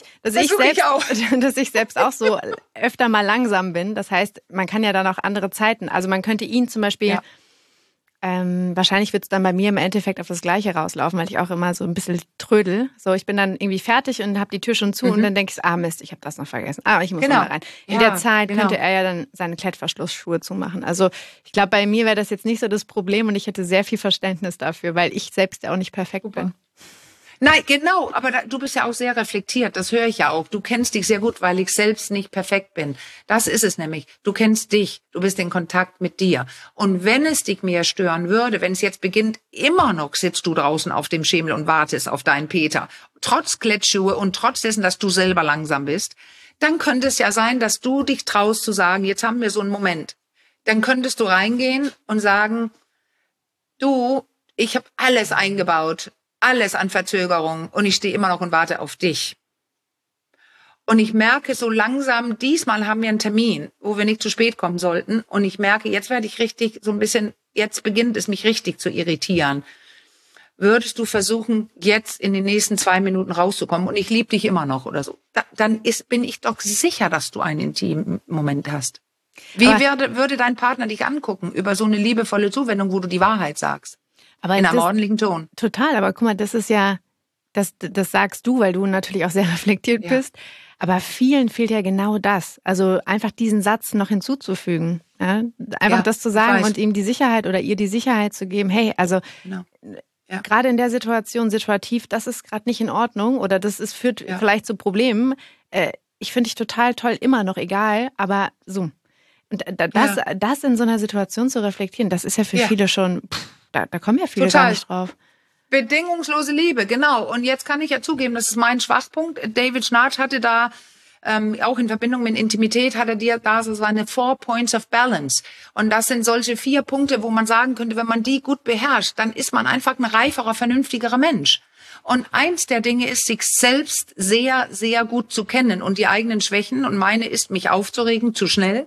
B: dass ich selbst auch so öfter mal langsam bin. Das heißt, man kann ja dann auch andere Zeiten. Also man könnte ihn zum Beispiel, wahrscheinlich wird es dann bei mir im Endeffekt auf das Gleiche rauslaufen, weil ich auch immer so ein bisschen trödel. So, ich bin dann irgendwie fertig und habe die Tür schon zu und dann denke ich, Mist, ich habe das noch vergessen. Ich muss noch mal rein. In der Zeit könnte er ja dann seine Klettverschlussschuhe zumachen. Also ich glaube, bei mir wäre das jetzt nicht so das Problem und ich hätte sehr viel Verständnis dafür, weil ich selbst ja auch nicht perfekt bin.
A: Nein, genau, aber du bist ja auch sehr reflektiert, das höre ich ja auch. Du kennst dich sehr gut, weil ich selbst nicht perfekt bin. Das ist es nämlich. Du kennst dich, du bist in Kontakt mit dir. Und wenn es dich mehr stören würde, wenn es jetzt beginnt, immer noch sitzt du draußen auf dem Schemel und wartest auf deinen Peter, trotz Klettschuhe und trotz dessen, dass du selber langsam bist, dann könnte es ja sein, dass du dich traust zu sagen, jetzt haben wir so einen Moment. Dann könntest du reingehen und sagen, du, ich habe alles eingebaut. Alles an Verzögerung und ich stehe immer noch und warte auf dich. Und ich merke so langsam, diesmal haben wir einen Termin, wo wir nicht zu spät kommen sollten. Und ich merke, jetzt werde ich richtig so ein bisschen, jetzt beginnt es mich richtig zu irritieren. Würdest du versuchen, jetzt in den nächsten 2 Minuten rauszukommen und ich liebe dich immer noch oder so? Dann bin ich doch sicher, dass du einen intimen Moment hast. Wie würde dein Partner dich angucken über so eine liebevolle Zuwendung, wo du die Wahrheit sagst? Aber in einem ordentlichen Ton.
B: Total, aber guck mal, das ist ja, das sagst du, weil du natürlich auch sehr reflektiert bist. Aber vielen fehlt ja genau das. Also einfach diesen Satz noch hinzuzufügen. Ja? Einfach das zu sagen und ihm die Sicherheit oder ihr die Sicherheit zu geben, hey, also gerade in der Situation, situativ, das ist gerade nicht in Ordnung oder das führt vielleicht zu Problemen. Ich finde dich total toll, immer noch egal, aber so. Und das in so einer Situation zu reflektieren, das ist ja für viele schon... Da kommen ja viele gar nicht drauf.
A: Bedingungslose Liebe, genau. Und jetzt kann ich ja zugeben, das ist mein Schwachpunkt. David Schnarch hatte da, auch in Verbindung mit Intimität, hatte dir da so seine 4 Points of Balance. Und das sind solche 4 Punkte, wo man sagen könnte, wenn man die gut beherrscht, dann ist man einfach ein reiferer, vernünftigerer Mensch. Und eins der Dinge ist, sich selbst sehr, sehr gut zu kennen und die eigenen Schwächen. Und meine ist, mich aufzuregen, zu schnell.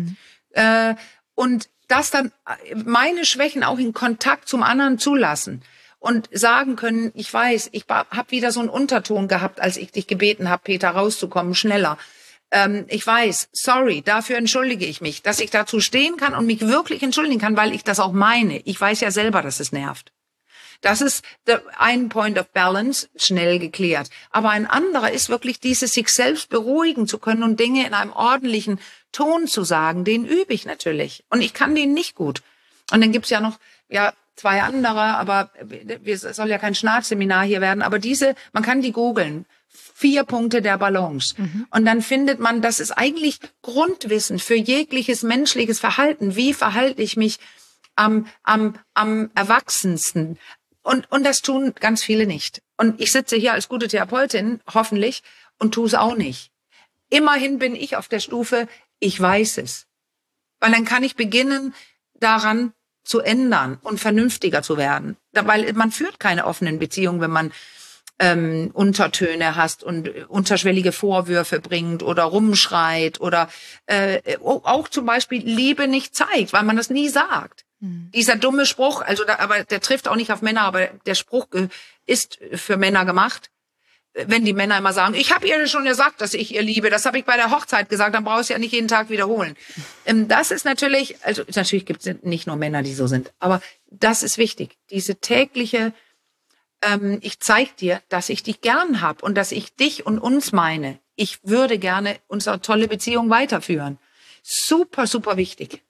A: Und dass dann meine Schwächen auch in Kontakt zum anderen zulassen und sagen können, ich weiß, ich habe wieder so einen Unterton gehabt, als ich dich gebeten habe, Peter, rauszukommen, schneller. Ich weiß, sorry, dafür entschuldige ich mich, dass ich dazu stehen kann und mich wirklich entschuldigen kann, weil ich das auch meine. Ich weiß ja selber, dass es nervt. Das ist ein Point of Balance, schnell geklärt. Aber ein anderer ist wirklich dieses, sich selbst beruhigen zu können und Dinge in einem ordentlichen Ton zu sagen. Den übe ich natürlich. Und ich kann den nicht gut. Und dann gibt's ja noch 2 andere, aber es soll ja kein Schnarchseminar hier werden. Aber man kann die googeln. 4 Punkte der Balance. Und dann findet man, das ist eigentlich Grundwissen für jegliches menschliches Verhalten. Wie verhalte ich mich am erwachsensten? Und das tun ganz viele nicht. Und ich sitze hier als gute Therapeutin, hoffentlich, und tue es auch nicht. Immerhin bin ich auf der Stufe, ich weiß es. Weil dann kann ich beginnen, daran zu ändern und vernünftiger zu werden. Weil man führt keine offenen Beziehungen, wenn man Untertöne hast und unterschwellige Vorwürfe bringt oder rumschreit oder auch zum Beispiel Liebe nicht zeigt, weil man das nie sagt. Dieser dumme Spruch, aber der trifft auch nicht auf Männer, aber der Spruch ist für Männer gemacht. Wenn die Männer immer sagen, ich habe ihr schon gesagt, dass ich ihr liebe, das habe ich bei der Hochzeit gesagt, dann brauchst du ja nicht jeden Tag wiederholen. Das ist natürlich gibt es nicht nur Männer, die so sind, aber das ist wichtig. Diese tägliche, ich zeig dir, dass ich dich gern hab und dass ich dich und uns meine. Ich würde gerne unsere tolle Beziehung weiterführen. Super, super wichtig.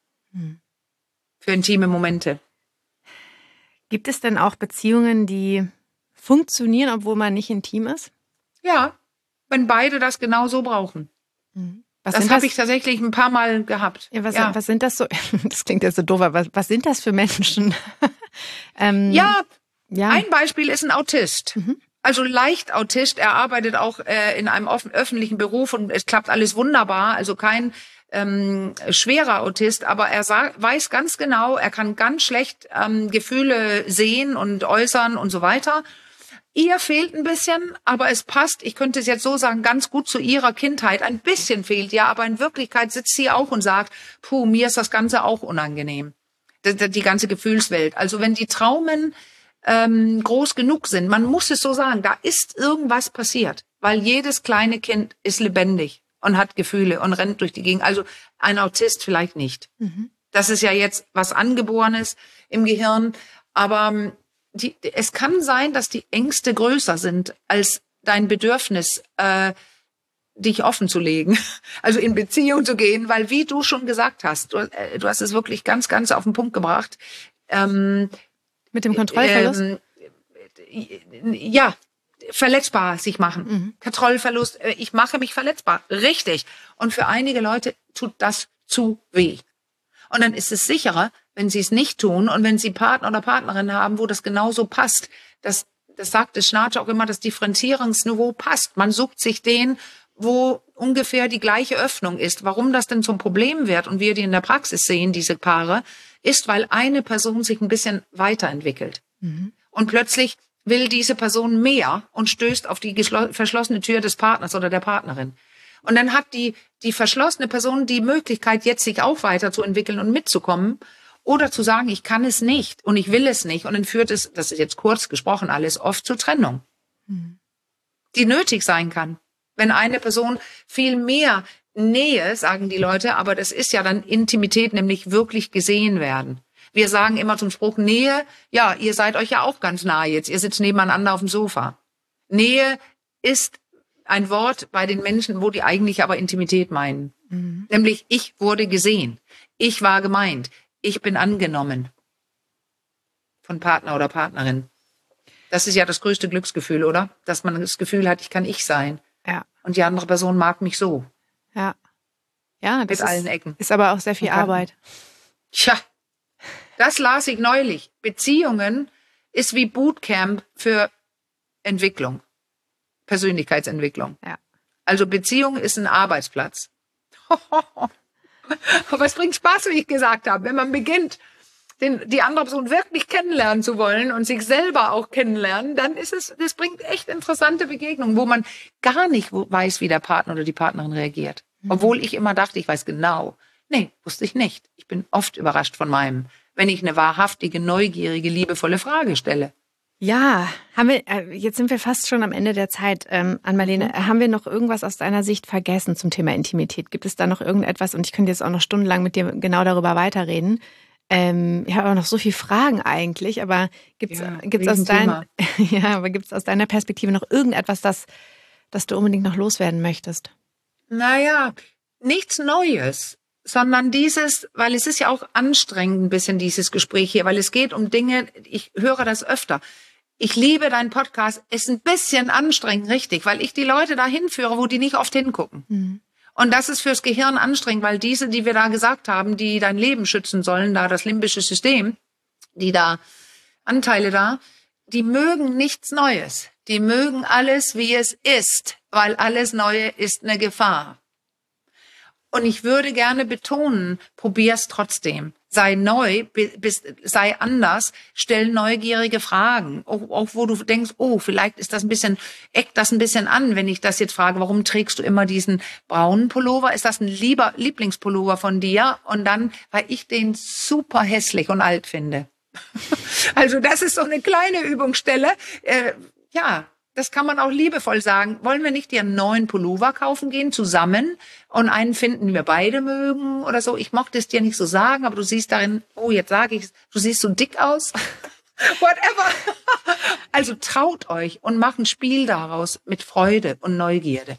A: Für intime Momente.
B: Gibt es denn auch Beziehungen, die funktionieren, obwohl man nicht intim ist?
A: Ja, wenn beide das genau so brauchen. Das habe ich tatsächlich ein paar Mal gehabt.
B: Ja, was sind das so? Das klingt jetzt so doof, aber was sind das für Menschen?
A: Ein Beispiel ist ein Autist. Also leicht Autist. Er arbeitet auch in einem öffentlichen Beruf und es klappt alles wunderbar. Also kein schwerer Autist, aber er weiß ganz genau, er kann ganz schlecht Gefühle sehen und äußern und so weiter. Ihr fehlt ein bisschen, aber es passt, ich könnte es jetzt so sagen, ganz gut zu ihrer Kindheit. Ein bisschen fehlt ja, aber in Wirklichkeit sitzt sie auch und sagt, mir ist das Ganze auch unangenehm. Die ganze Gefühlswelt. Also wenn die Traumen groß genug sind. Man muss es so sagen, da ist irgendwas passiert, weil jedes kleine Kind ist lebendig und hat Gefühle und rennt durch die Gegend. Also ein Autist vielleicht nicht. Das ist ja jetzt was Angeborenes im Gehirn, aber es kann sein, dass die Ängste größer sind als dein Bedürfnis, dich offen zu legen, also in Beziehung zu gehen, weil wie du schon gesagt hast, du hast es wirklich ganz, ganz auf den Punkt gebracht.
B: Mit dem Kontrollverlust?
A: Ja, verletzbar sich machen. Kontrollverlust, ich mache mich verletzbar. Richtig. Und für einige Leute tut das zu weh. Und dann ist es sicherer, wenn sie es nicht tun und wenn sie Partner oder Partnerin haben, wo das genauso passt. Das sagt Schnarch auch immer, das Differenzierungsniveau passt. Man sucht sich den, wo ungefähr die gleiche Öffnung ist. Warum das denn zum Problem wird und wir die in der Praxis sehen, diese Paare, ist, weil eine Person sich ein bisschen weiterentwickelt. Und plötzlich will diese Person mehr und stößt auf die verschlossene Tür des Partners oder der Partnerin. Und dann hat die verschlossene Person die Möglichkeit, jetzt sich auch weiterzuentwickeln und mitzukommen oder zu sagen, ich kann es nicht und ich will es nicht. Und dann führt es, das ist jetzt kurz gesprochen alles, oft zur Trennung, die nötig sein kann. Wenn eine Person viel mehr Nähe, sagen die Leute, aber das ist ja dann Intimität, nämlich wirklich gesehen werden. Wir sagen immer zum Spruch, Nähe, ja, ihr seid euch ja auch ganz nah jetzt, ihr sitzt nebeneinander auf dem Sofa. Nähe ist ein Wort bei den Menschen, wo die eigentlich aber Intimität meinen. Nämlich, ich wurde gesehen, ich war gemeint, ich bin angenommen von Partner oder Partnerin. Das ist ja das größte Glücksgefühl, oder? Dass man das Gefühl hat, ich kann ich sein.
B: Ja.
A: Und die andere Person mag mich so.
B: Ja. Ja, das
A: mit allen Ecken.
B: Ist aber auch sehr viel Arbeit.
A: Tja, das las ich neulich. Beziehungen ist wie Bootcamp für Entwicklung, Persönlichkeitsentwicklung.
B: Ja.
A: Also Beziehung ist ein Arbeitsplatz. Aber es bringt Spaß, wie ich gesagt habe, wenn man beginnt, die andere Person wirklich kennenlernen zu wollen und sich selber auch kennenlernen, dann das bringt echt interessante Begegnungen, wo man gar nicht weiß, wie der Partner oder die Partnerin reagiert. Obwohl ich immer dachte, ich weiß genau. Nee, wusste ich nicht. Ich bin oft überrascht von meinem, wenn ich eine wahrhaftige, neugierige, liebevolle Frage stelle.
B: Ja, jetzt sind wir fast schon am Ende der Zeit. Ann-Marlene, haben wir noch irgendwas aus deiner Sicht vergessen zum Thema Intimität? Gibt es da noch irgendetwas? Und ich könnte jetzt auch noch stundenlang mit dir genau darüber weiterreden. Ich habe auch noch so viele Fragen eigentlich, aber gibt's aus deiner Perspektive noch irgendetwas, das du unbedingt noch loswerden möchtest?
A: Naja, nichts Neues, sondern weil es ist ja auch anstrengend ein bisschen dieses Gespräch hier, weil es geht um Dinge, ich höre das öfter. Ich liebe deinen Podcast, ist ein bisschen anstrengend, richtig, weil ich die Leute dahin führe, wo die nicht oft hingucken. Und das ist fürs Gehirn anstrengend, weil diese, die wir da gesagt haben, die dein Leben schützen sollen, da das limbische System, die da Anteile da, die mögen nichts Neues. Die mögen alles, wie es ist, weil alles Neue ist eine Gefahr. Und ich würde gerne betonen, probier's trotzdem. Sei neu, sei anders, stell neugierige Fragen. Auch wo du denkst, oh, vielleicht ist das eckt das ein bisschen an, wenn ich das jetzt frage, warum trägst du immer diesen braunen Pullover? Ist das ein Lieblingspullover von dir? Und dann, weil ich den super hässlich und alt finde. Also das ist so eine kleine Übungsstelle. Ja, das kann man auch liebevoll sagen. Wollen wir nicht dir einen neuen Pullover kaufen gehen, zusammen, und einen finden, den wir beide mögen oder so? Ich mochte es dir nicht so sagen, aber du siehst darin, oh, jetzt sage ich es, du siehst so dick aus. Whatever. Also traut euch und macht ein Spiel daraus mit Freude und Neugierde.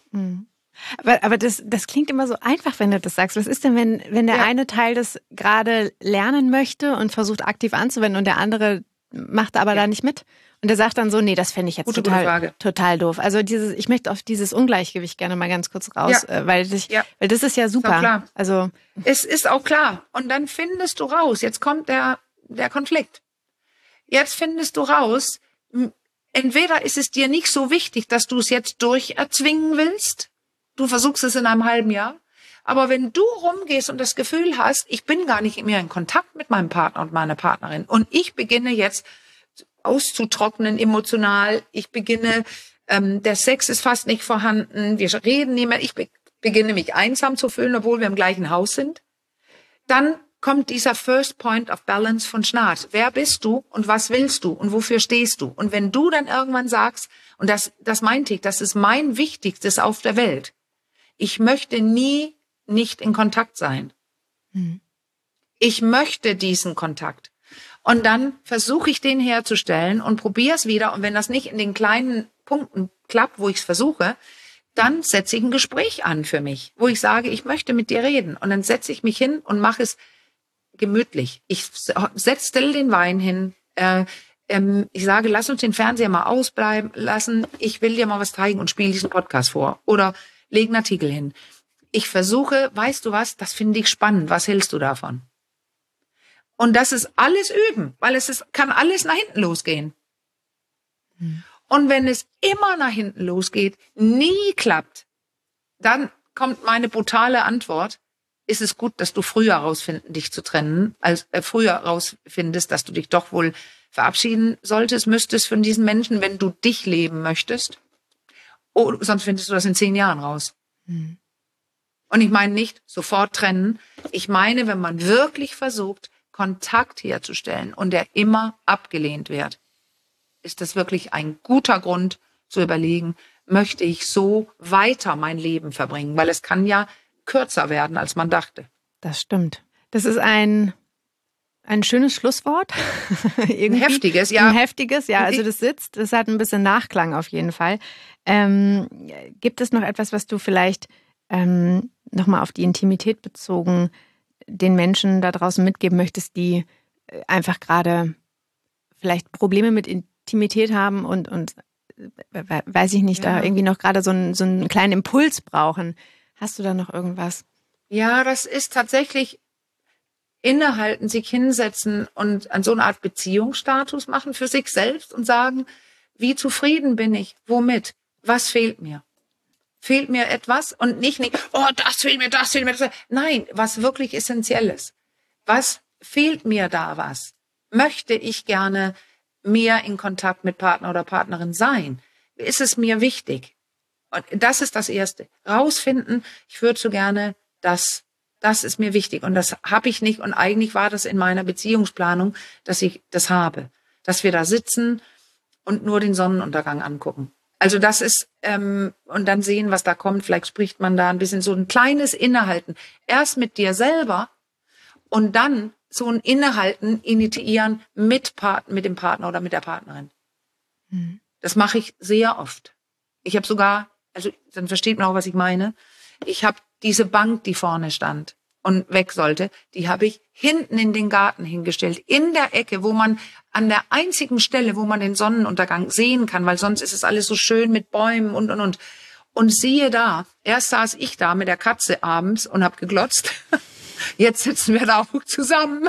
B: Aber das klingt immer so einfach, wenn du das sagst. Was ist denn, wenn der eine Teil das gerade lernen möchte und versucht aktiv anzuwenden und der andere macht aber da nicht mit? Und der sagt dann so, nee, das fände ich jetzt total doof. Also ich möchte auf dieses Ungleichgewicht gerne mal ganz kurz raus, weil das ist ja super. Ist klar. Also
A: es ist auch klar. Und dann findest du raus, jetzt kommt der Konflikt. Jetzt findest du raus, entweder ist es dir nicht so wichtig, dass du es jetzt durcherzwingen willst, du versuchst es in einem halben Jahr, aber wenn du rumgehst und das Gefühl hast, ich bin gar nicht mehr in Kontakt mit meinem Partner und meiner Partnerin und ich beginne jetzt auszutrocknen emotional, ich beginne, der Sex ist fast nicht vorhanden, wir reden nicht mehr, ich beginne mich einsam zu fühlen, obwohl wir im gleichen Haus sind, dann kommt dieser First Point of Balance von Schnarch. Wer bist du und was willst du und wofür stehst du? Und wenn du dann irgendwann sagst, und das meinte ich, das ist mein Wichtigstes auf der Welt. Ich möchte nie nicht in Kontakt sein. Ich möchte diesen Kontakt. Und dann versuche ich den herzustellen und probiere es wieder. Und wenn das nicht in den kleinen Punkten klappt, wo ich es versuche, dann setze ich ein Gespräch an für mich, wo ich sage, ich möchte mit dir reden. Und dann setze ich mich hin und mache es gemütlich. Ich stelle den Wein hin. Ich sage, lass uns den Fernseher mal ausbleiben lassen. Ich will dir mal was zeigen und spiele diesen Podcast vor. Oder lege einen Artikel hin. Ich versuche, weißt du was, das finde ich spannend. Was hältst du davon? Und das ist alles üben, weil kann alles nach hinten losgehen. Und wenn es immer nach hinten losgeht, nie klappt, dann kommt meine brutale Antwort, ist es gut, dass du früher dich zu trennen, als früher rausfindest, dass du dich doch wohl verabschieden müsstest von diesen Menschen, wenn du dich leben möchtest. Oh, sonst findest du das in 10 Jahren raus. Und ich meine nicht sofort trennen. Ich meine, wenn man wirklich versucht, Kontakt herzustellen und der immer abgelehnt wird, ist das wirklich ein guter Grund zu überlegen, möchte ich so weiter mein Leben verbringen? Weil es kann ja kürzer werden, als man dachte.
B: Das stimmt. Das ist ein schönes Schlusswort.
A: Ein heftiges, ja.
B: Ein heftiges, ja. Also das hat ein bisschen Nachklang auf jeden Fall. Gibt es noch etwas, was du vielleicht nochmal auf die Intimität bezogen den Menschen da draußen mitgeben möchtest, die einfach gerade vielleicht Probleme mit Intimität haben und weiß ich nicht, da irgendwie noch gerade so einen kleinen Impuls brauchen? Hast du da noch irgendwas?
A: Ja, das ist tatsächlich innehalten, sich hinsetzen und an so eine Art Beziehungsstatus machen für sich selbst und sagen, wie zufrieden bin ich? Womit? Was fehlt mir? Fehlt mir etwas? Und nicht, oh, das fehlt mir, das fehlt mir. Das. Nein, was wirklich Essentielles. Was fehlt mir da was? Möchte ich gerne mehr in Kontakt mit Partner oder Partnerin sein? Ist es mir wichtig? Und das ist das Erste. Rausfinden, ich würde so gerne, das ist mir wichtig. Und das habe ich nicht. Und eigentlich war das in meiner Beziehungsplanung, dass ich das habe. Dass wir da sitzen und nur den Sonnenuntergang angucken. Also das ist, und dann sehen, was da kommt. Vielleicht spricht man da ein bisschen so ein kleines Innehalten. Erst mit dir selber und dann so ein Innehalten initiieren mit dem Partner oder mit der Partnerin. Das mache ich sehr oft. Ich habe sogar, also dann versteht man auch, was ich meine. Ich habe diese Bank, die vorne stand und weg sollte, die habe ich hinten in den Garten hingestellt, in der Ecke, wo man an der einzigen Stelle, wo man den Sonnenuntergang sehen kann, weil sonst ist es alles so schön mit Bäumen und. Und siehe da, erst saß ich da mit der Katze abends und habe geglotzt. Jetzt sitzen wir da auch zusammen.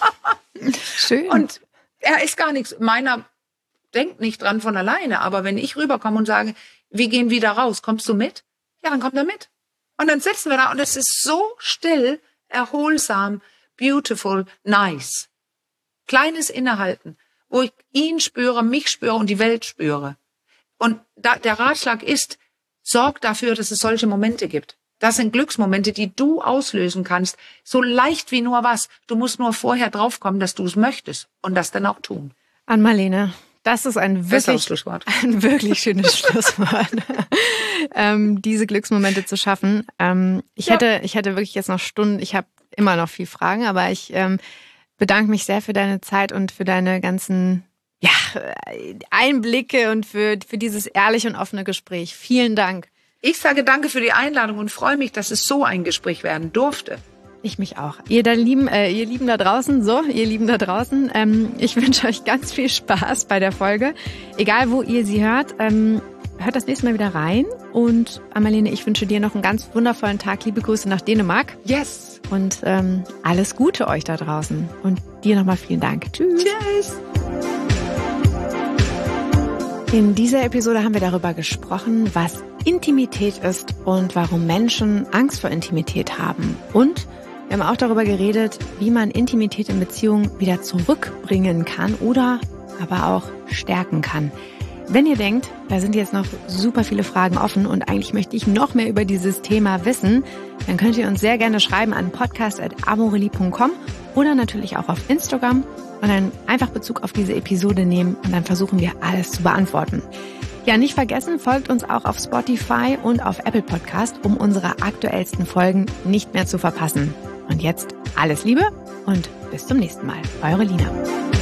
B: Schön.
A: Und er ist gar nichts. Meiner denkt nicht dran von alleine, aber wenn ich rüberkomme und sage, wir gehen wieder raus, kommst du mit? Ja, dann kommt er mit. Und dann sitzen wir da und es ist so still, erholsam, beautiful, nice. Kleines Innehalten, wo ich ihn spüre, mich spüre und die Welt spüre. Und der Ratschlag ist, sorg dafür, dass es solche Momente gibt. Das sind Glücksmomente, die du auslösen kannst, so leicht wie nur was. Du musst nur vorher draufkommen, dass du es möchtest und das dann auch tun.
B: Ann-Marlene, das ist ein wirklich schönes Schlusswort. Diese Glücksmomente zu schaffen. Ich hätte wirklich jetzt noch Stunden, ich habe immer noch viel Fragen, aber ich bedanke mich sehr für deine Zeit und für deine ganzen Einblicke und für dieses ehrliche und offene Gespräch. Vielen Dank.
A: Ich sage danke für die Einladung und freue mich, dass es so ein Gespräch werden durfte.
B: Ich mich auch. Ihr Lieben da draußen, ich wünsche euch ganz viel Spaß bei der Folge. Egal, wo ihr sie hört, hört das nächste Mal wieder rein. Und Ann-Marlene, ich wünsche dir noch einen ganz wundervollen Tag. Liebe Grüße nach Dänemark.
A: Yes.
B: Und alles Gute euch da draußen. Und dir nochmal vielen Dank. Tschüss.
A: Tschüss.
B: In dieser Episode haben wir darüber gesprochen, was Intimität ist und warum Menschen Angst vor Intimität haben. Und wir haben auch darüber geredet, wie man Intimität in Beziehungen wieder zurückbringen kann oder aber auch stärken kann. Wenn ihr denkt, da sind jetzt noch super viele Fragen offen und eigentlich möchte ich noch mehr über dieses Thema wissen, dann könnt ihr uns sehr gerne schreiben an podcast@amorelie.com oder natürlich auch auf Instagram und dann einfach Bezug auf diese Episode nehmen und dann versuchen wir alles zu beantworten. Ja, nicht vergessen, folgt uns auch auf Spotify und auf Apple Podcast, um unsere aktuellsten Folgen nicht mehr zu verpassen. Und jetzt alles Liebe und bis zum nächsten Mal. Eure Lina.